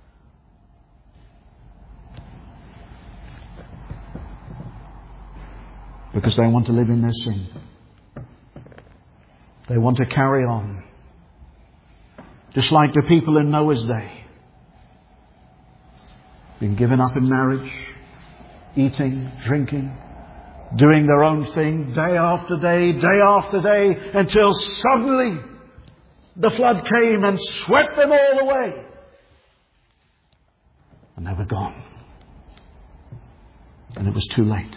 Because they want to live in their sin. They want to carry on. Just like the people in Noah's day. Being given up in marriage, eating, drinking, doing their own thing day after day, until suddenly the flood came and swept them all away. And they were gone. And it was too late.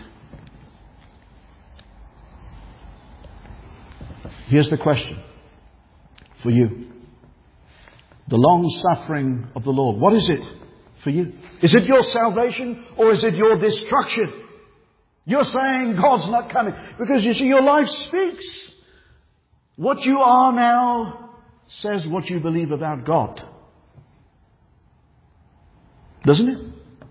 Here's the question for you. The long suffering of the Lord. What is it for you? Is it your salvation or is it your destruction? You're saying God's not coming. Because you see, your life speaks. What you are now says what you believe about God. Doesn't it?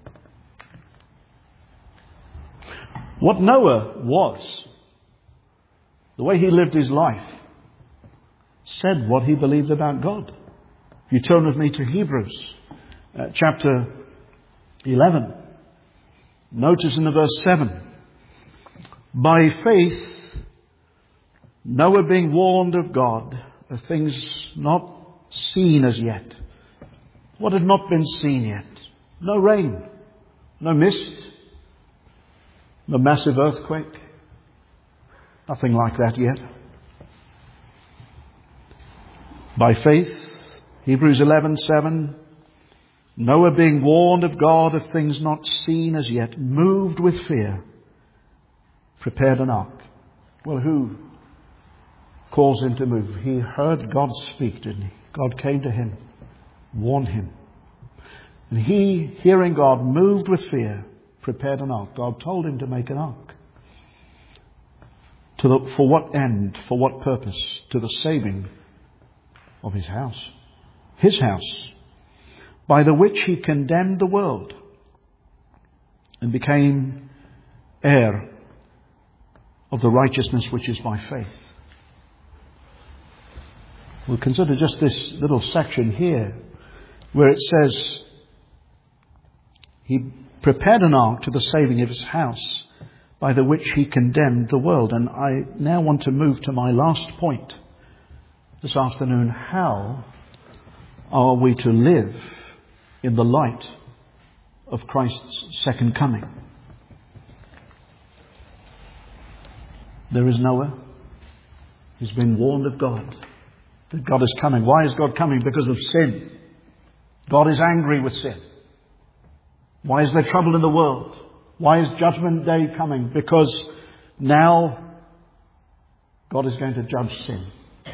What Noah was, the way he lived his life, said what he believed about God. If you turn with me to Hebrews chapter 11, notice in the verse 7, by faith, Noah being warned of God of things not seen as yet, What had not been seen yet? No rain, no mist, no massive earthquake. Nothing like that yet. By faith, Hebrews 11:7, Noah, being warned of God of things not seen as yet, moved with fear, prepared an ark. Well, who caused him to move? He heard God speak, didn't he? God came to him, warned him. And he, hearing God, moved with fear, prepared an ark. God told him to make an ark. For what end? For what purpose? To the saving of his house. His house. By the which he condemned the world and became heir of the righteousness which is by faith. We'll consider just this little section here where it says he prepared an ark to the saving of his house, by the which he condemned the world. And I now want to move to my last point this afternoon. How are we to live in the light of Christ's second coming? There is Noah. He's been warned of God, that God is coming. Why is God coming? Because of sin. God is angry with sin. Why is there trouble in the world? Why is Judgment Day coming? Because now God is going to judge sin.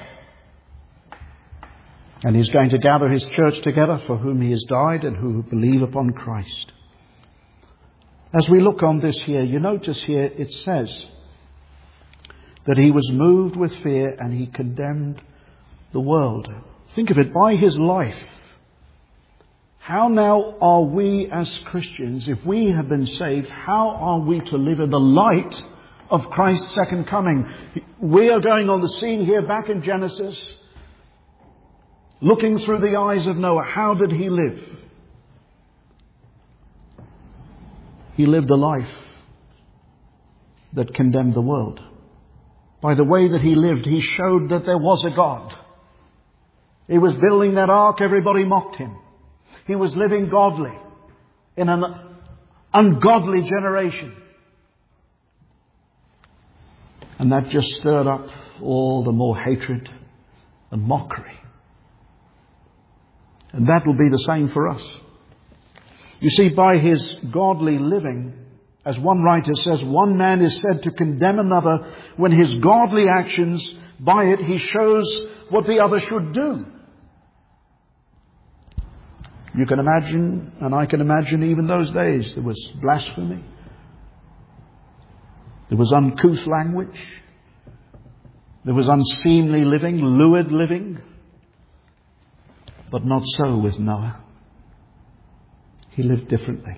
And He's going to gather His church together, for whom He has died and who believe upon Christ. As we look on this here, you notice here it says that He was moved with fear and He condemned the world. Think of it, by His life. How now are we as Christians, if we have been saved, how are we to live in the light of Christ's second coming? We are going on the scene here back in Genesis, looking through the eyes of Noah. How did he live? He lived a life that condemned the world. By the way that he lived, he showed that there was a God. He was building that ark, everybody mocked him. He was living godly in an ungodly generation. And that just stirred up all the more hatred and mockery. And that will be the same for us. You see, by his godly living, as one writer says, one man is said to condemn another when his godly actions, by it he shows what the other should do. You can imagine, and I can imagine even those days, there was blasphemy. There was uncouth language. There was unseemly living, lewd living. But not so with Noah. He lived differently.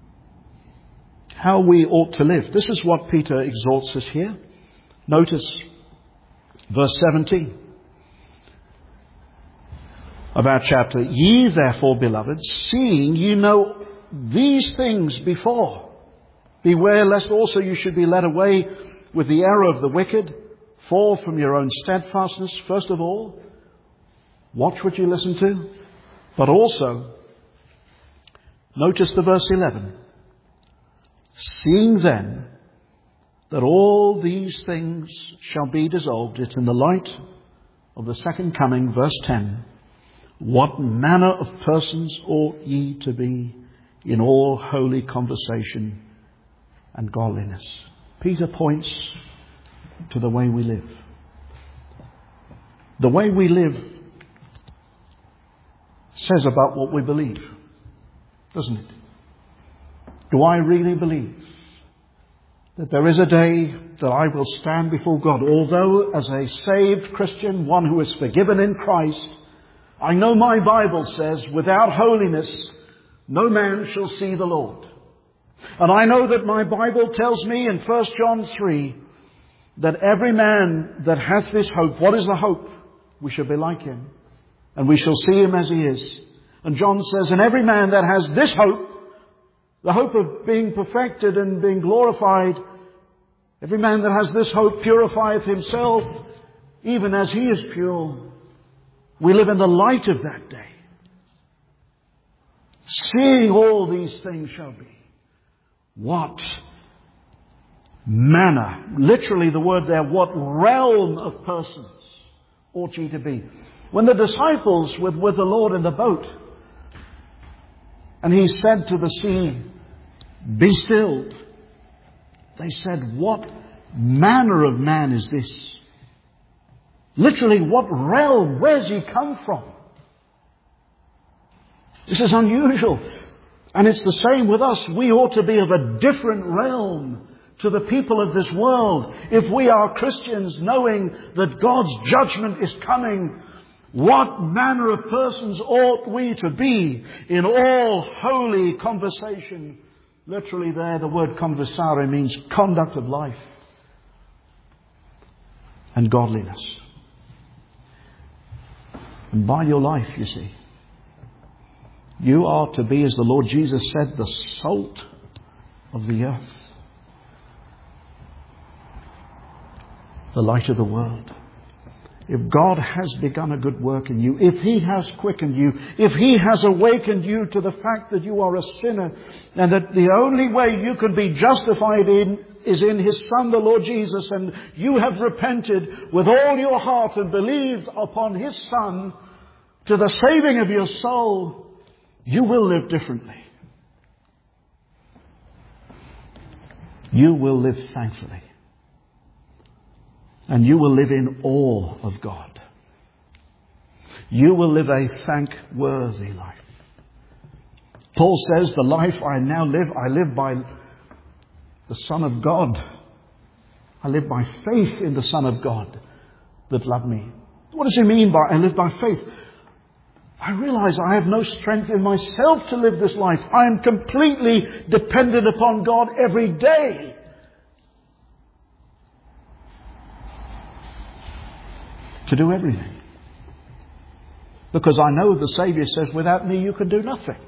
How we ought to live. This is what Peter exhorts us here. Notice verse 17 of our chapter. Ye therefore, beloved, seeing you know these things before, beware lest also you should be led away with the error of the wicked, fall from your own steadfastness. First of all, watch what you listen to, but also, notice the verse 11. Seeing then that all these things shall be dissolved, it's in the light of the second coming, verse 10. What manner of persons ought ye to be in all holy conversation and godliness? Peter points to the way we live. The way we live says about what we believe, doesn't it? Do I really believe that there is a day that I will stand before God, although as a saved Christian, one who is forgiven in Christ, I know my Bible says, without holiness, no man shall see the Lord. And I know that my Bible tells me in 1 John 3 that every man that hath this hope, what is the hope? We shall be like him, and we shall see him as he is. And John says, and every man that has this hope, the hope of being perfected and being glorified, every man that has this hope purifieth himself, even as he is pure. We live in the light of that day. seeing all these things shall be. What manner, literally the word there, what realm of persons ought ye to be? When the disciples were with the Lord in the boat, and he said to the sea, be stilled, they said, what manner of man is this? Literally, what realm? Where's he come from? This is unusual. And it's the same with us. We ought to be of a different realm to the people of this world. If we are Christians, knowing that God's judgment is coming, what manner of persons ought we to be in all holy conversation? Literally there, the word conversare means conduct of life and godliness. And by your life, you see, you are to be, as the Lord Jesus said, the salt of the earth, the light of the world. If God has begun a good work in you, if He has quickened you, if He has awakened you to the fact that you are a sinner and that the only way you can be justified is in His Son, the Lord Jesus, and you have repented with all your heart and believed upon His Son to the saving of your soul, you will live differently. You will live thankfully. And you will live in awe of God. You will live a thankworthy life. Paul says, the life I now live, I live by the Son of God. I live by faith in the Son of God that loved me. What does he mean by I live by faith? I realize I have no strength in myself to live this life. I am completely dependent upon God every day. To do everything. Because I know the Saviour says, without me you can do nothing.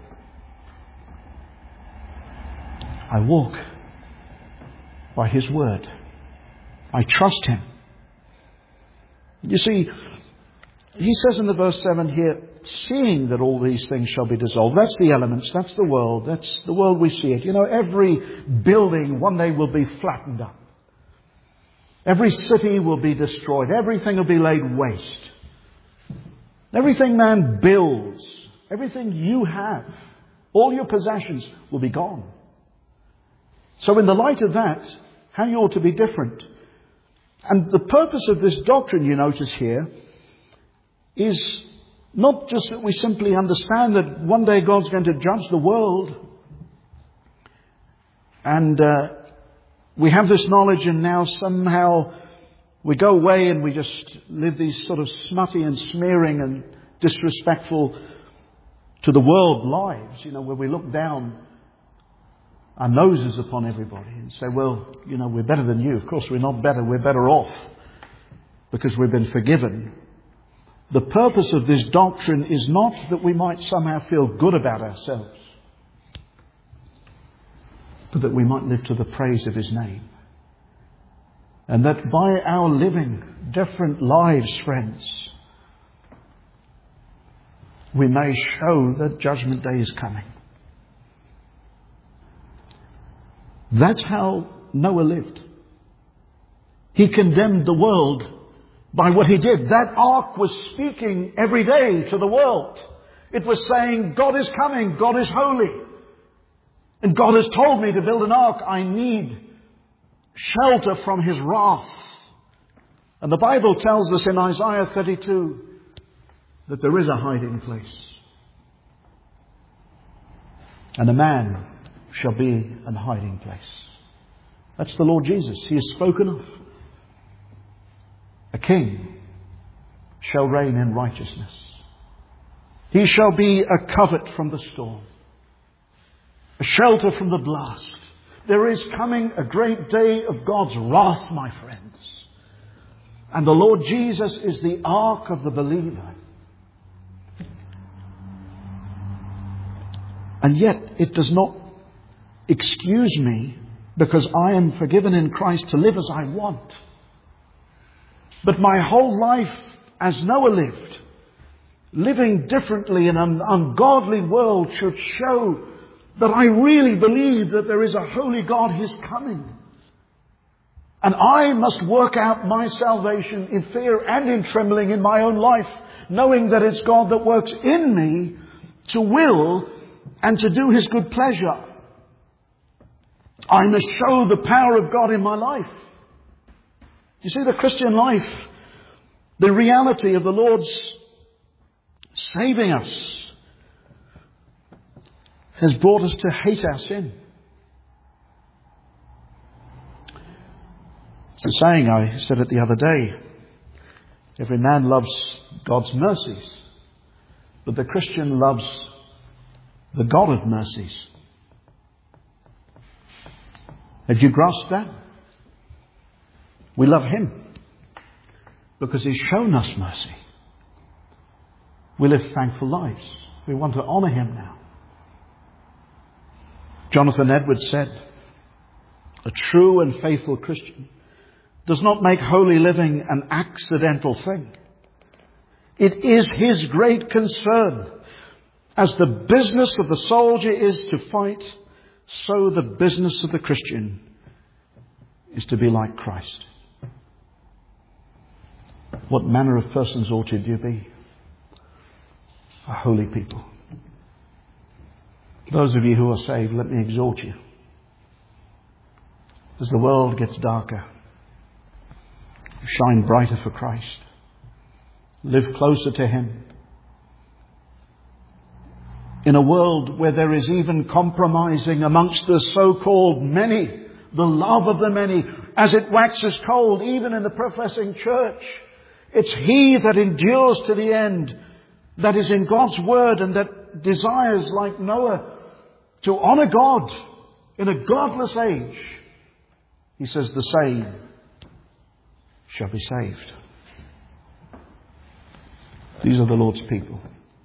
I walk by His word. I trust Him. You see, he says in the verse 7 here, seeing that all these things shall be dissolved. That's the elements, that's the world, that's the world we see it. You know, every building one day will be flattened up. Every city will be destroyed. Everything will be laid waste. Everything man builds, everything you have, all your possessions will be gone. So in the light of that, how you ought to be different. And the purpose of this doctrine, you notice here, is not just that we simply understand that one day God's going to judge the world. And we have this knowledge, and now somehow we go away and we just live these sort of smutty and smearing and disrespectful to the world lives, you know, where we look down our noses upon everybody and say, well, you know, we're better than you. Of course, we're not better. We're better off because we've been forgiven. The purpose of this doctrine is not that we might somehow feel good about ourselves, but that we might live to the praise of His name. And that by our living different lives, friends, we may show that Judgment Day is coming. That's how Noah lived. He condemned the world by what he did. That ark was speaking every day to the world. It was saying, God is coming, God is holy. And God has told me to build an ark. I need shelter from His wrath. And the Bible tells us in Isaiah 32 that there is a hiding place. And a man shall be an hiding place. That's the Lord Jesus. He is spoken of. A king shall reign in righteousness. He shall be a covert from the storm, a shelter from the blast. There is coming a great day of God's wrath, my friends. And the Lord Jesus is the ark of the believer. And yet it does not excuse me, because I am forgiven in Christ, to live as I want. But my whole life, as Noah lived, living differently in an ungodly world should show that I really believe that there is a holy God who's coming. And I must work out my salvation in fear and in trembling in my own life, knowing that it's God that works in me to will and to do His good pleasure. I must show the power of God in my life. You see, the Christian life, the reality of the Lord's saving us, has brought us to hate our sin. It's a saying, I said it the other day. Every man loves God's mercies, but the Christian loves the God of mercies. Have you grasped that? We love Him because He's shown us mercy. We live thankful lives. We want to honour Him now. Jonathan Edwards said, "A true and faithful Christian does not make holy living an accidental thing. It is his great concern. As the business of the soldier is to fight, so the business of the Christian is to be like Christ." What manner of persons ought you to be? A holy people. Those of you who are saved, let me exhort you. As the world gets darker, shine brighter for Christ. Live closer to Him. In a world where there is even compromising amongst the so-called many, the love of the many, as it waxes cold, even in the professing church, it's he that endures to the end, that is in God's word and that desires, like Noah, to honour God in a godless age. He says, the same shall be saved. These are the Lord's people.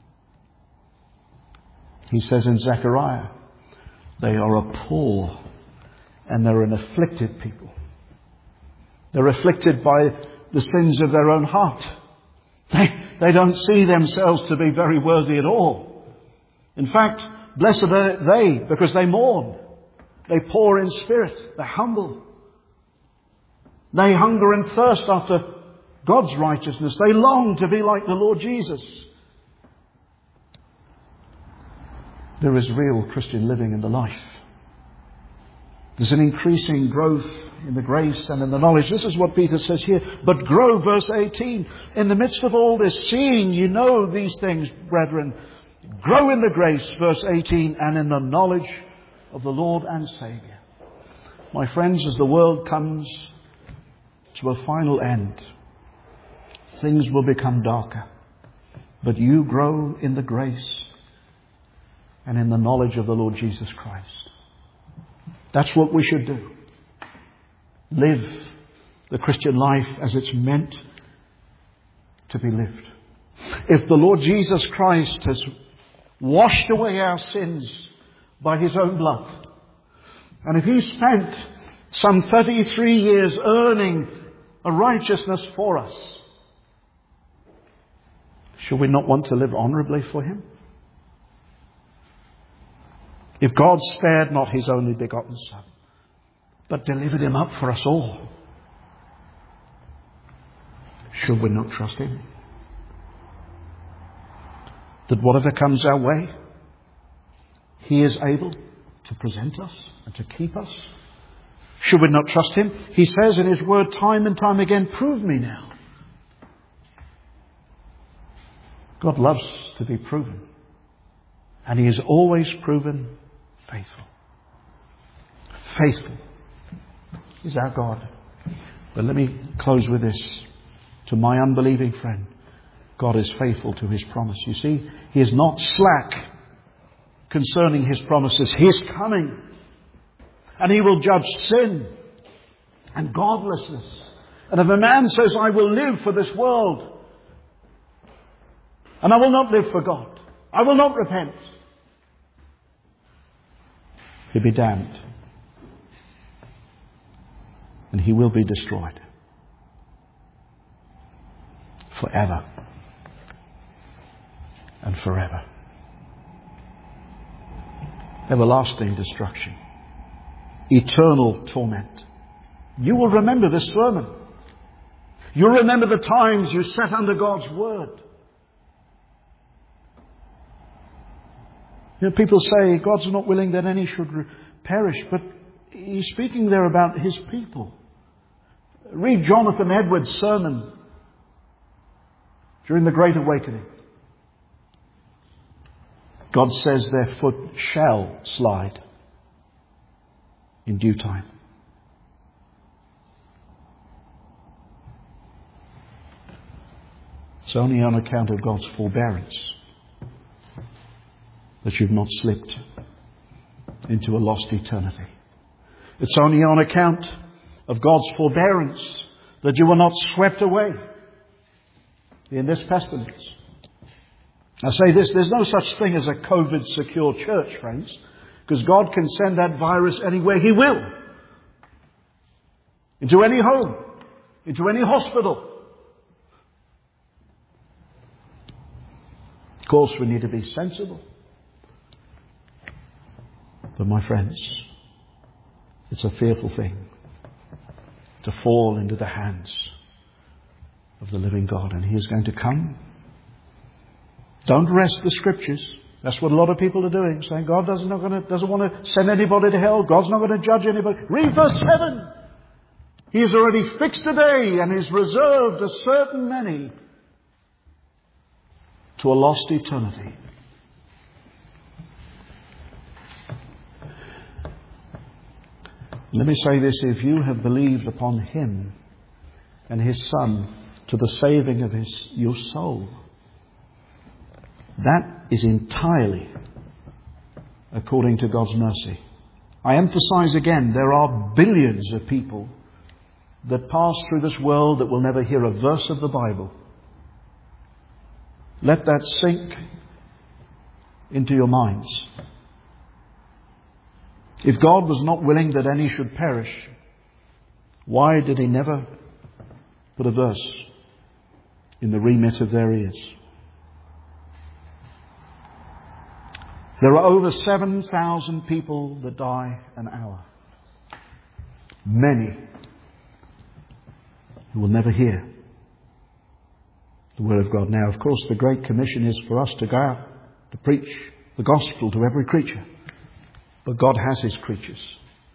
He says in Zechariah, they are a poor and they're an afflicted people. They're afflicted by the sins of their own heart. They don't see themselves to be very worthy at all. In fact, blessed are they because they mourn. They poor in spirit. They're humble. They hunger and thirst after God's righteousness. They long to be like the Lord Jesus. There is real Christian living in the life. There's an increasing growth in the grace and in the knowledge. This is what Peter says here. But grow, verse 18, in the midst of all this, seeing you know these things, brethren, grow in the grace, verse 18, and in the knowledge of the Lord and Saviour. My friends, as the world comes to a final end, things will become darker. But you grow in the grace and in the knowledge of the Lord Jesus Christ. That's what we should do. Live the Christian life as it's meant to be lived. If the Lord Jesus Christ has washed away our sins by His own blood, and if He spent some 33 years earning a righteousness for us, should we not want to live honourably for Him? If God spared not His only begotten Son, but delivered Him up for us all, should we not trust Him? That whatever comes our way, He is able to present us and to keep us. Should we not trust Him? He says in His word time and time again, prove me now. God loves to be proven. And He is always proven faithful. Faithful is our God. But let me close with this. To my unbelieving friend, God is faithful to His promise. You see, He is not slack concerning His promises. He is coming. And He will judge sin and godlessness. And if a man says, I will live for this world, and I will not live for God, I will not repent, he'll be damned. And he will be destroyed. Forever. and forever. Everlasting destruction. Eternal torment. You will remember this sermon. You'll remember the times you sat under God's Word. You know, people say God's not willing that any should perish, but He's speaking there about His people. Read Jonathan Edwards' sermon during the Great Awakening. God says their foot shall slide in due time. It's only on account of God's forbearance that you've not slipped into a lost eternity. It's only on account of God's forbearance that you were not swept away in this pestilence. I say this, there's no such thing as a COVID-secure church, friends, because God can send that virus anywhere He will. Into any home, into any hospital. Of course, we need to be sensible. But my friends, it's a fearful thing to fall into the hands of the living God. And He is going to come. Don't rest the Scriptures. That's what a lot of people are doing, saying God doesn't want to send anybody to hell. God's not going to judge anybody. Read verse 7. He has already fixed a day and has reserved a certain many to a lost eternity. Let me say this, if you have believed upon Him and His Son to the saving of your soul, that is entirely according to God's mercy. I emphasize again, there are billions of people that pass through this world that will never hear a verse of the Bible. Let that sink into your minds. If God was not willing that any should perish, why did He never put a verse in the remit of their ears? There are over 7,000 people that die an hour. Many who will never hear the Word of God. Now, of course, the Great Commission is for us to go out to preach the gospel to every creature. But God has His creatures.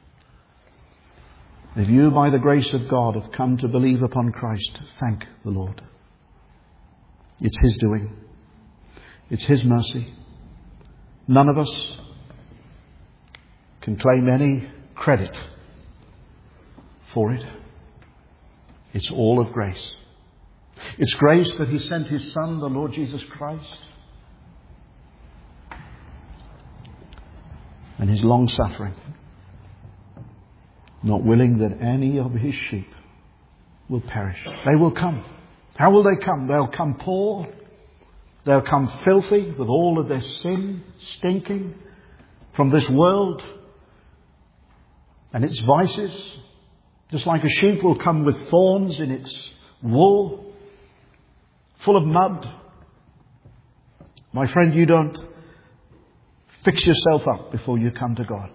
If you, by the grace of God, have come to believe upon Christ, thank the Lord. It's His doing. It's His mercy. None of us can claim any credit for it. It's all of grace. It's grace that He sent His Son, the Lord Jesus Christ, and His long suffering, not willing that any of His sheep will perish. They will come. How will they come? They'll come poor. They'll come filthy with all of their sin, stinking from this world and its vices. Just like a sheep will come with thorns in its wool, full of mud. My friend, you don't fix yourself up before you come to God.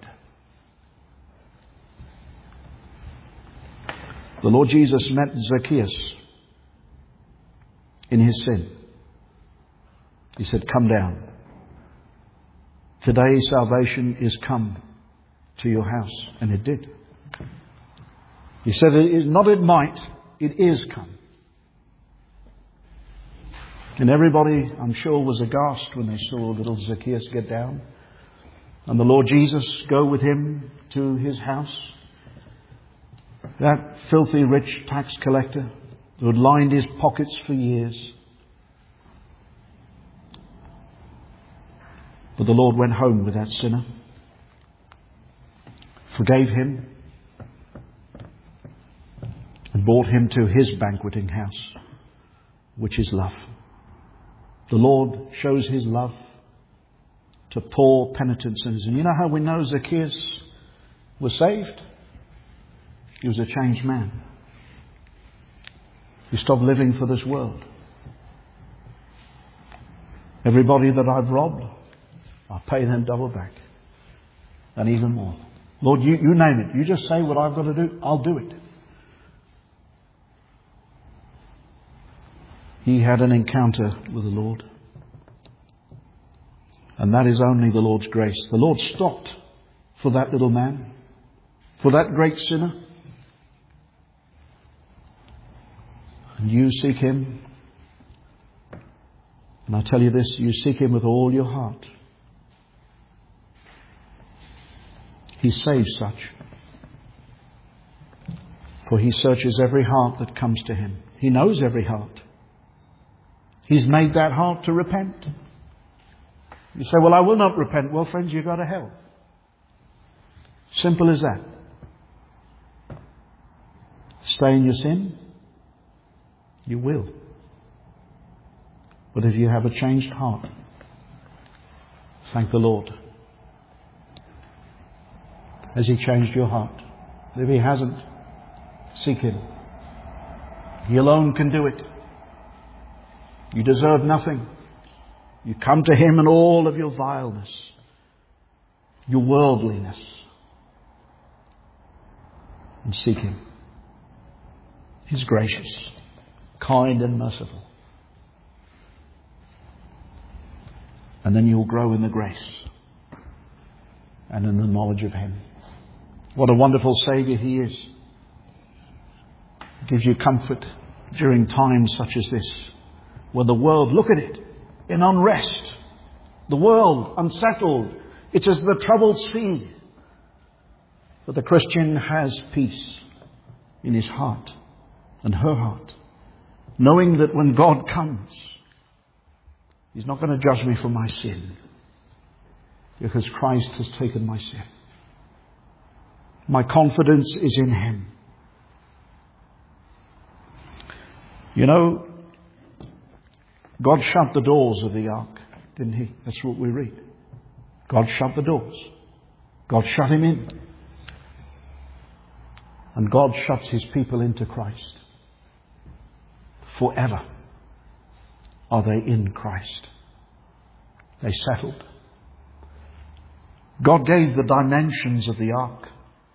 The Lord Jesus met Zacchaeus in his sin. He said, "Come down. Today salvation is come to your house." And it did. He said, "It is not it might, it is come." And everybody, I'm sure, was aghast when they saw little Zacchaeus get down. And the Lord Jesus go with him to his house. That filthy rich tax collector who had lined his pockets for years. But the Lord went home with that sinner, forgave him, and brought him to His banqueting house, which is love. The Lord shows His love to poor penitent sinners. And you know how we know Zacchaeus was saved? He was a changed man. He stopped living for this world. Everybody that I've robbed, I'll pay them double back. And even more. Lord, you name it. You just say what I've got to do, I'll do it. He had an encounter with the Lord. And that is only the Lord's grace. The Lord stopped for that little man, for that great sinner. And you seek Him. And I tell you this, you seek Him with all your heart. He saves such. For He searches every heart that comes to Him. He knows every heart. He's made that heart to repent. You say, well, I will not repent. Well, friends, you go to hell. Simple as that. Stay in your sin? You will. But if you have a changed heart, thank the Lord. Has He changed your heart? If He hasn't, seek Him. He alone can do it. You deserve nothing. You come to Him in all of your vileness, your worldliness, and seek Him. He's gracious, kind and merciful. And then you'll grow in the grace and in the knowledge of Him. What a wonderful Saviour He is. He gives you comfort during times such as this, when the world, look at it, in unrest. The world unsettled. It's as the troubled sea. But the Christian has peace in his heart and her heart, knowing that when God comes, He's not going to judge me for my sin, because Christ has taken my sin. My confidence is in Him. You know, God shut the doors of the ark, didn't He? That's what we read. God shut the doors. God shut Him in. And God shuts His people into Christ. Forever are they in Christ. They settled. God gave the dimensions of the ark.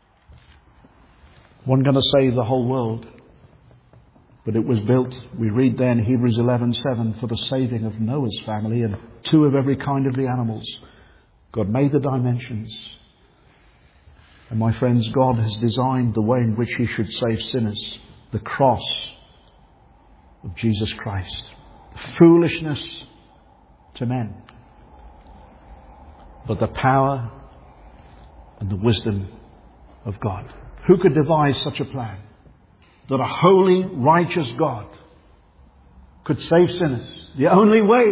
Wasn't going to save the whole world. But it was built, we read there in Hebrews 11:7, for the saving of Noah's family and 2 of every kind of the animals. God made the dimensions. And my friends, God has designed the way in which He should save sinners. The cross of Jesus Christ. Foolishness to men. But the power and the wisdom of God. Who could devise such a plan? That a holy, righteous God could save sinners. The only way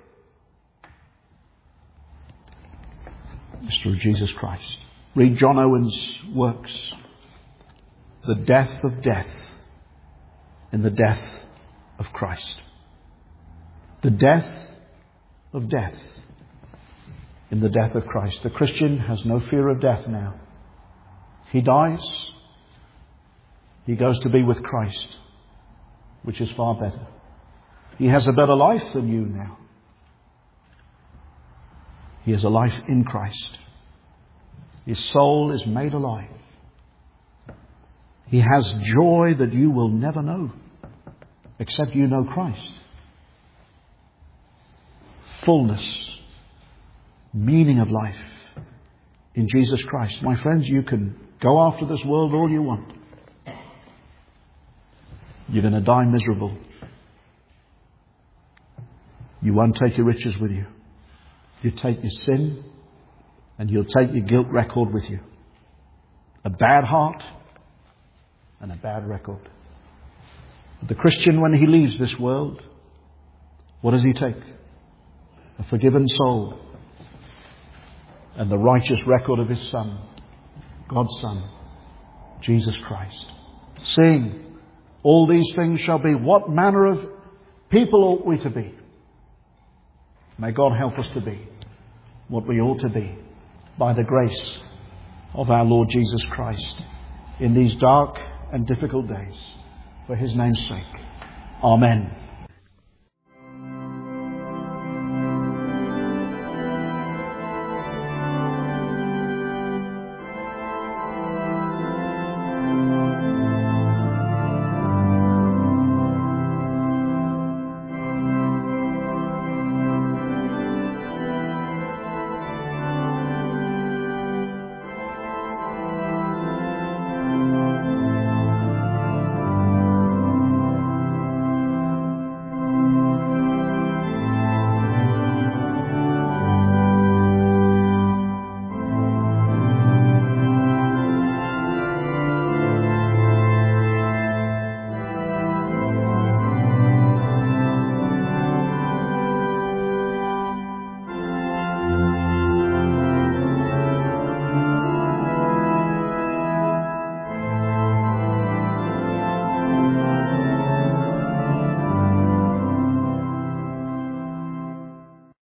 is through Jesus Christ. Read John Owen's works. The death of death in the death of Christ. The death of death in the death of Christ. The Christian has no fear of death now. He dies. He goes to be with Christ, which is far better. He has a better life than you now. He has a life in Christ. His soul is made alive. He has joy that you will never know, except you know Christ. Fullness, meaning of life in Jesus Christ. My friends, you can go after this world all you want. You're going to die miserable. You won't take your riches with you. You take your sin and you'll take your guilt record with you. A bad heart and a bad record. But the Christian, when he leaves this world, what does he take? A forgiven soul and the righteous record of His Son, God's Son, Jesus Christ. Sing. All these things shall be. What manner of people ought we to be? May God help us to be what we ought to be by the grace of our Lord Jesus Christ in these dark and difficult days. For His name's sake. Amen.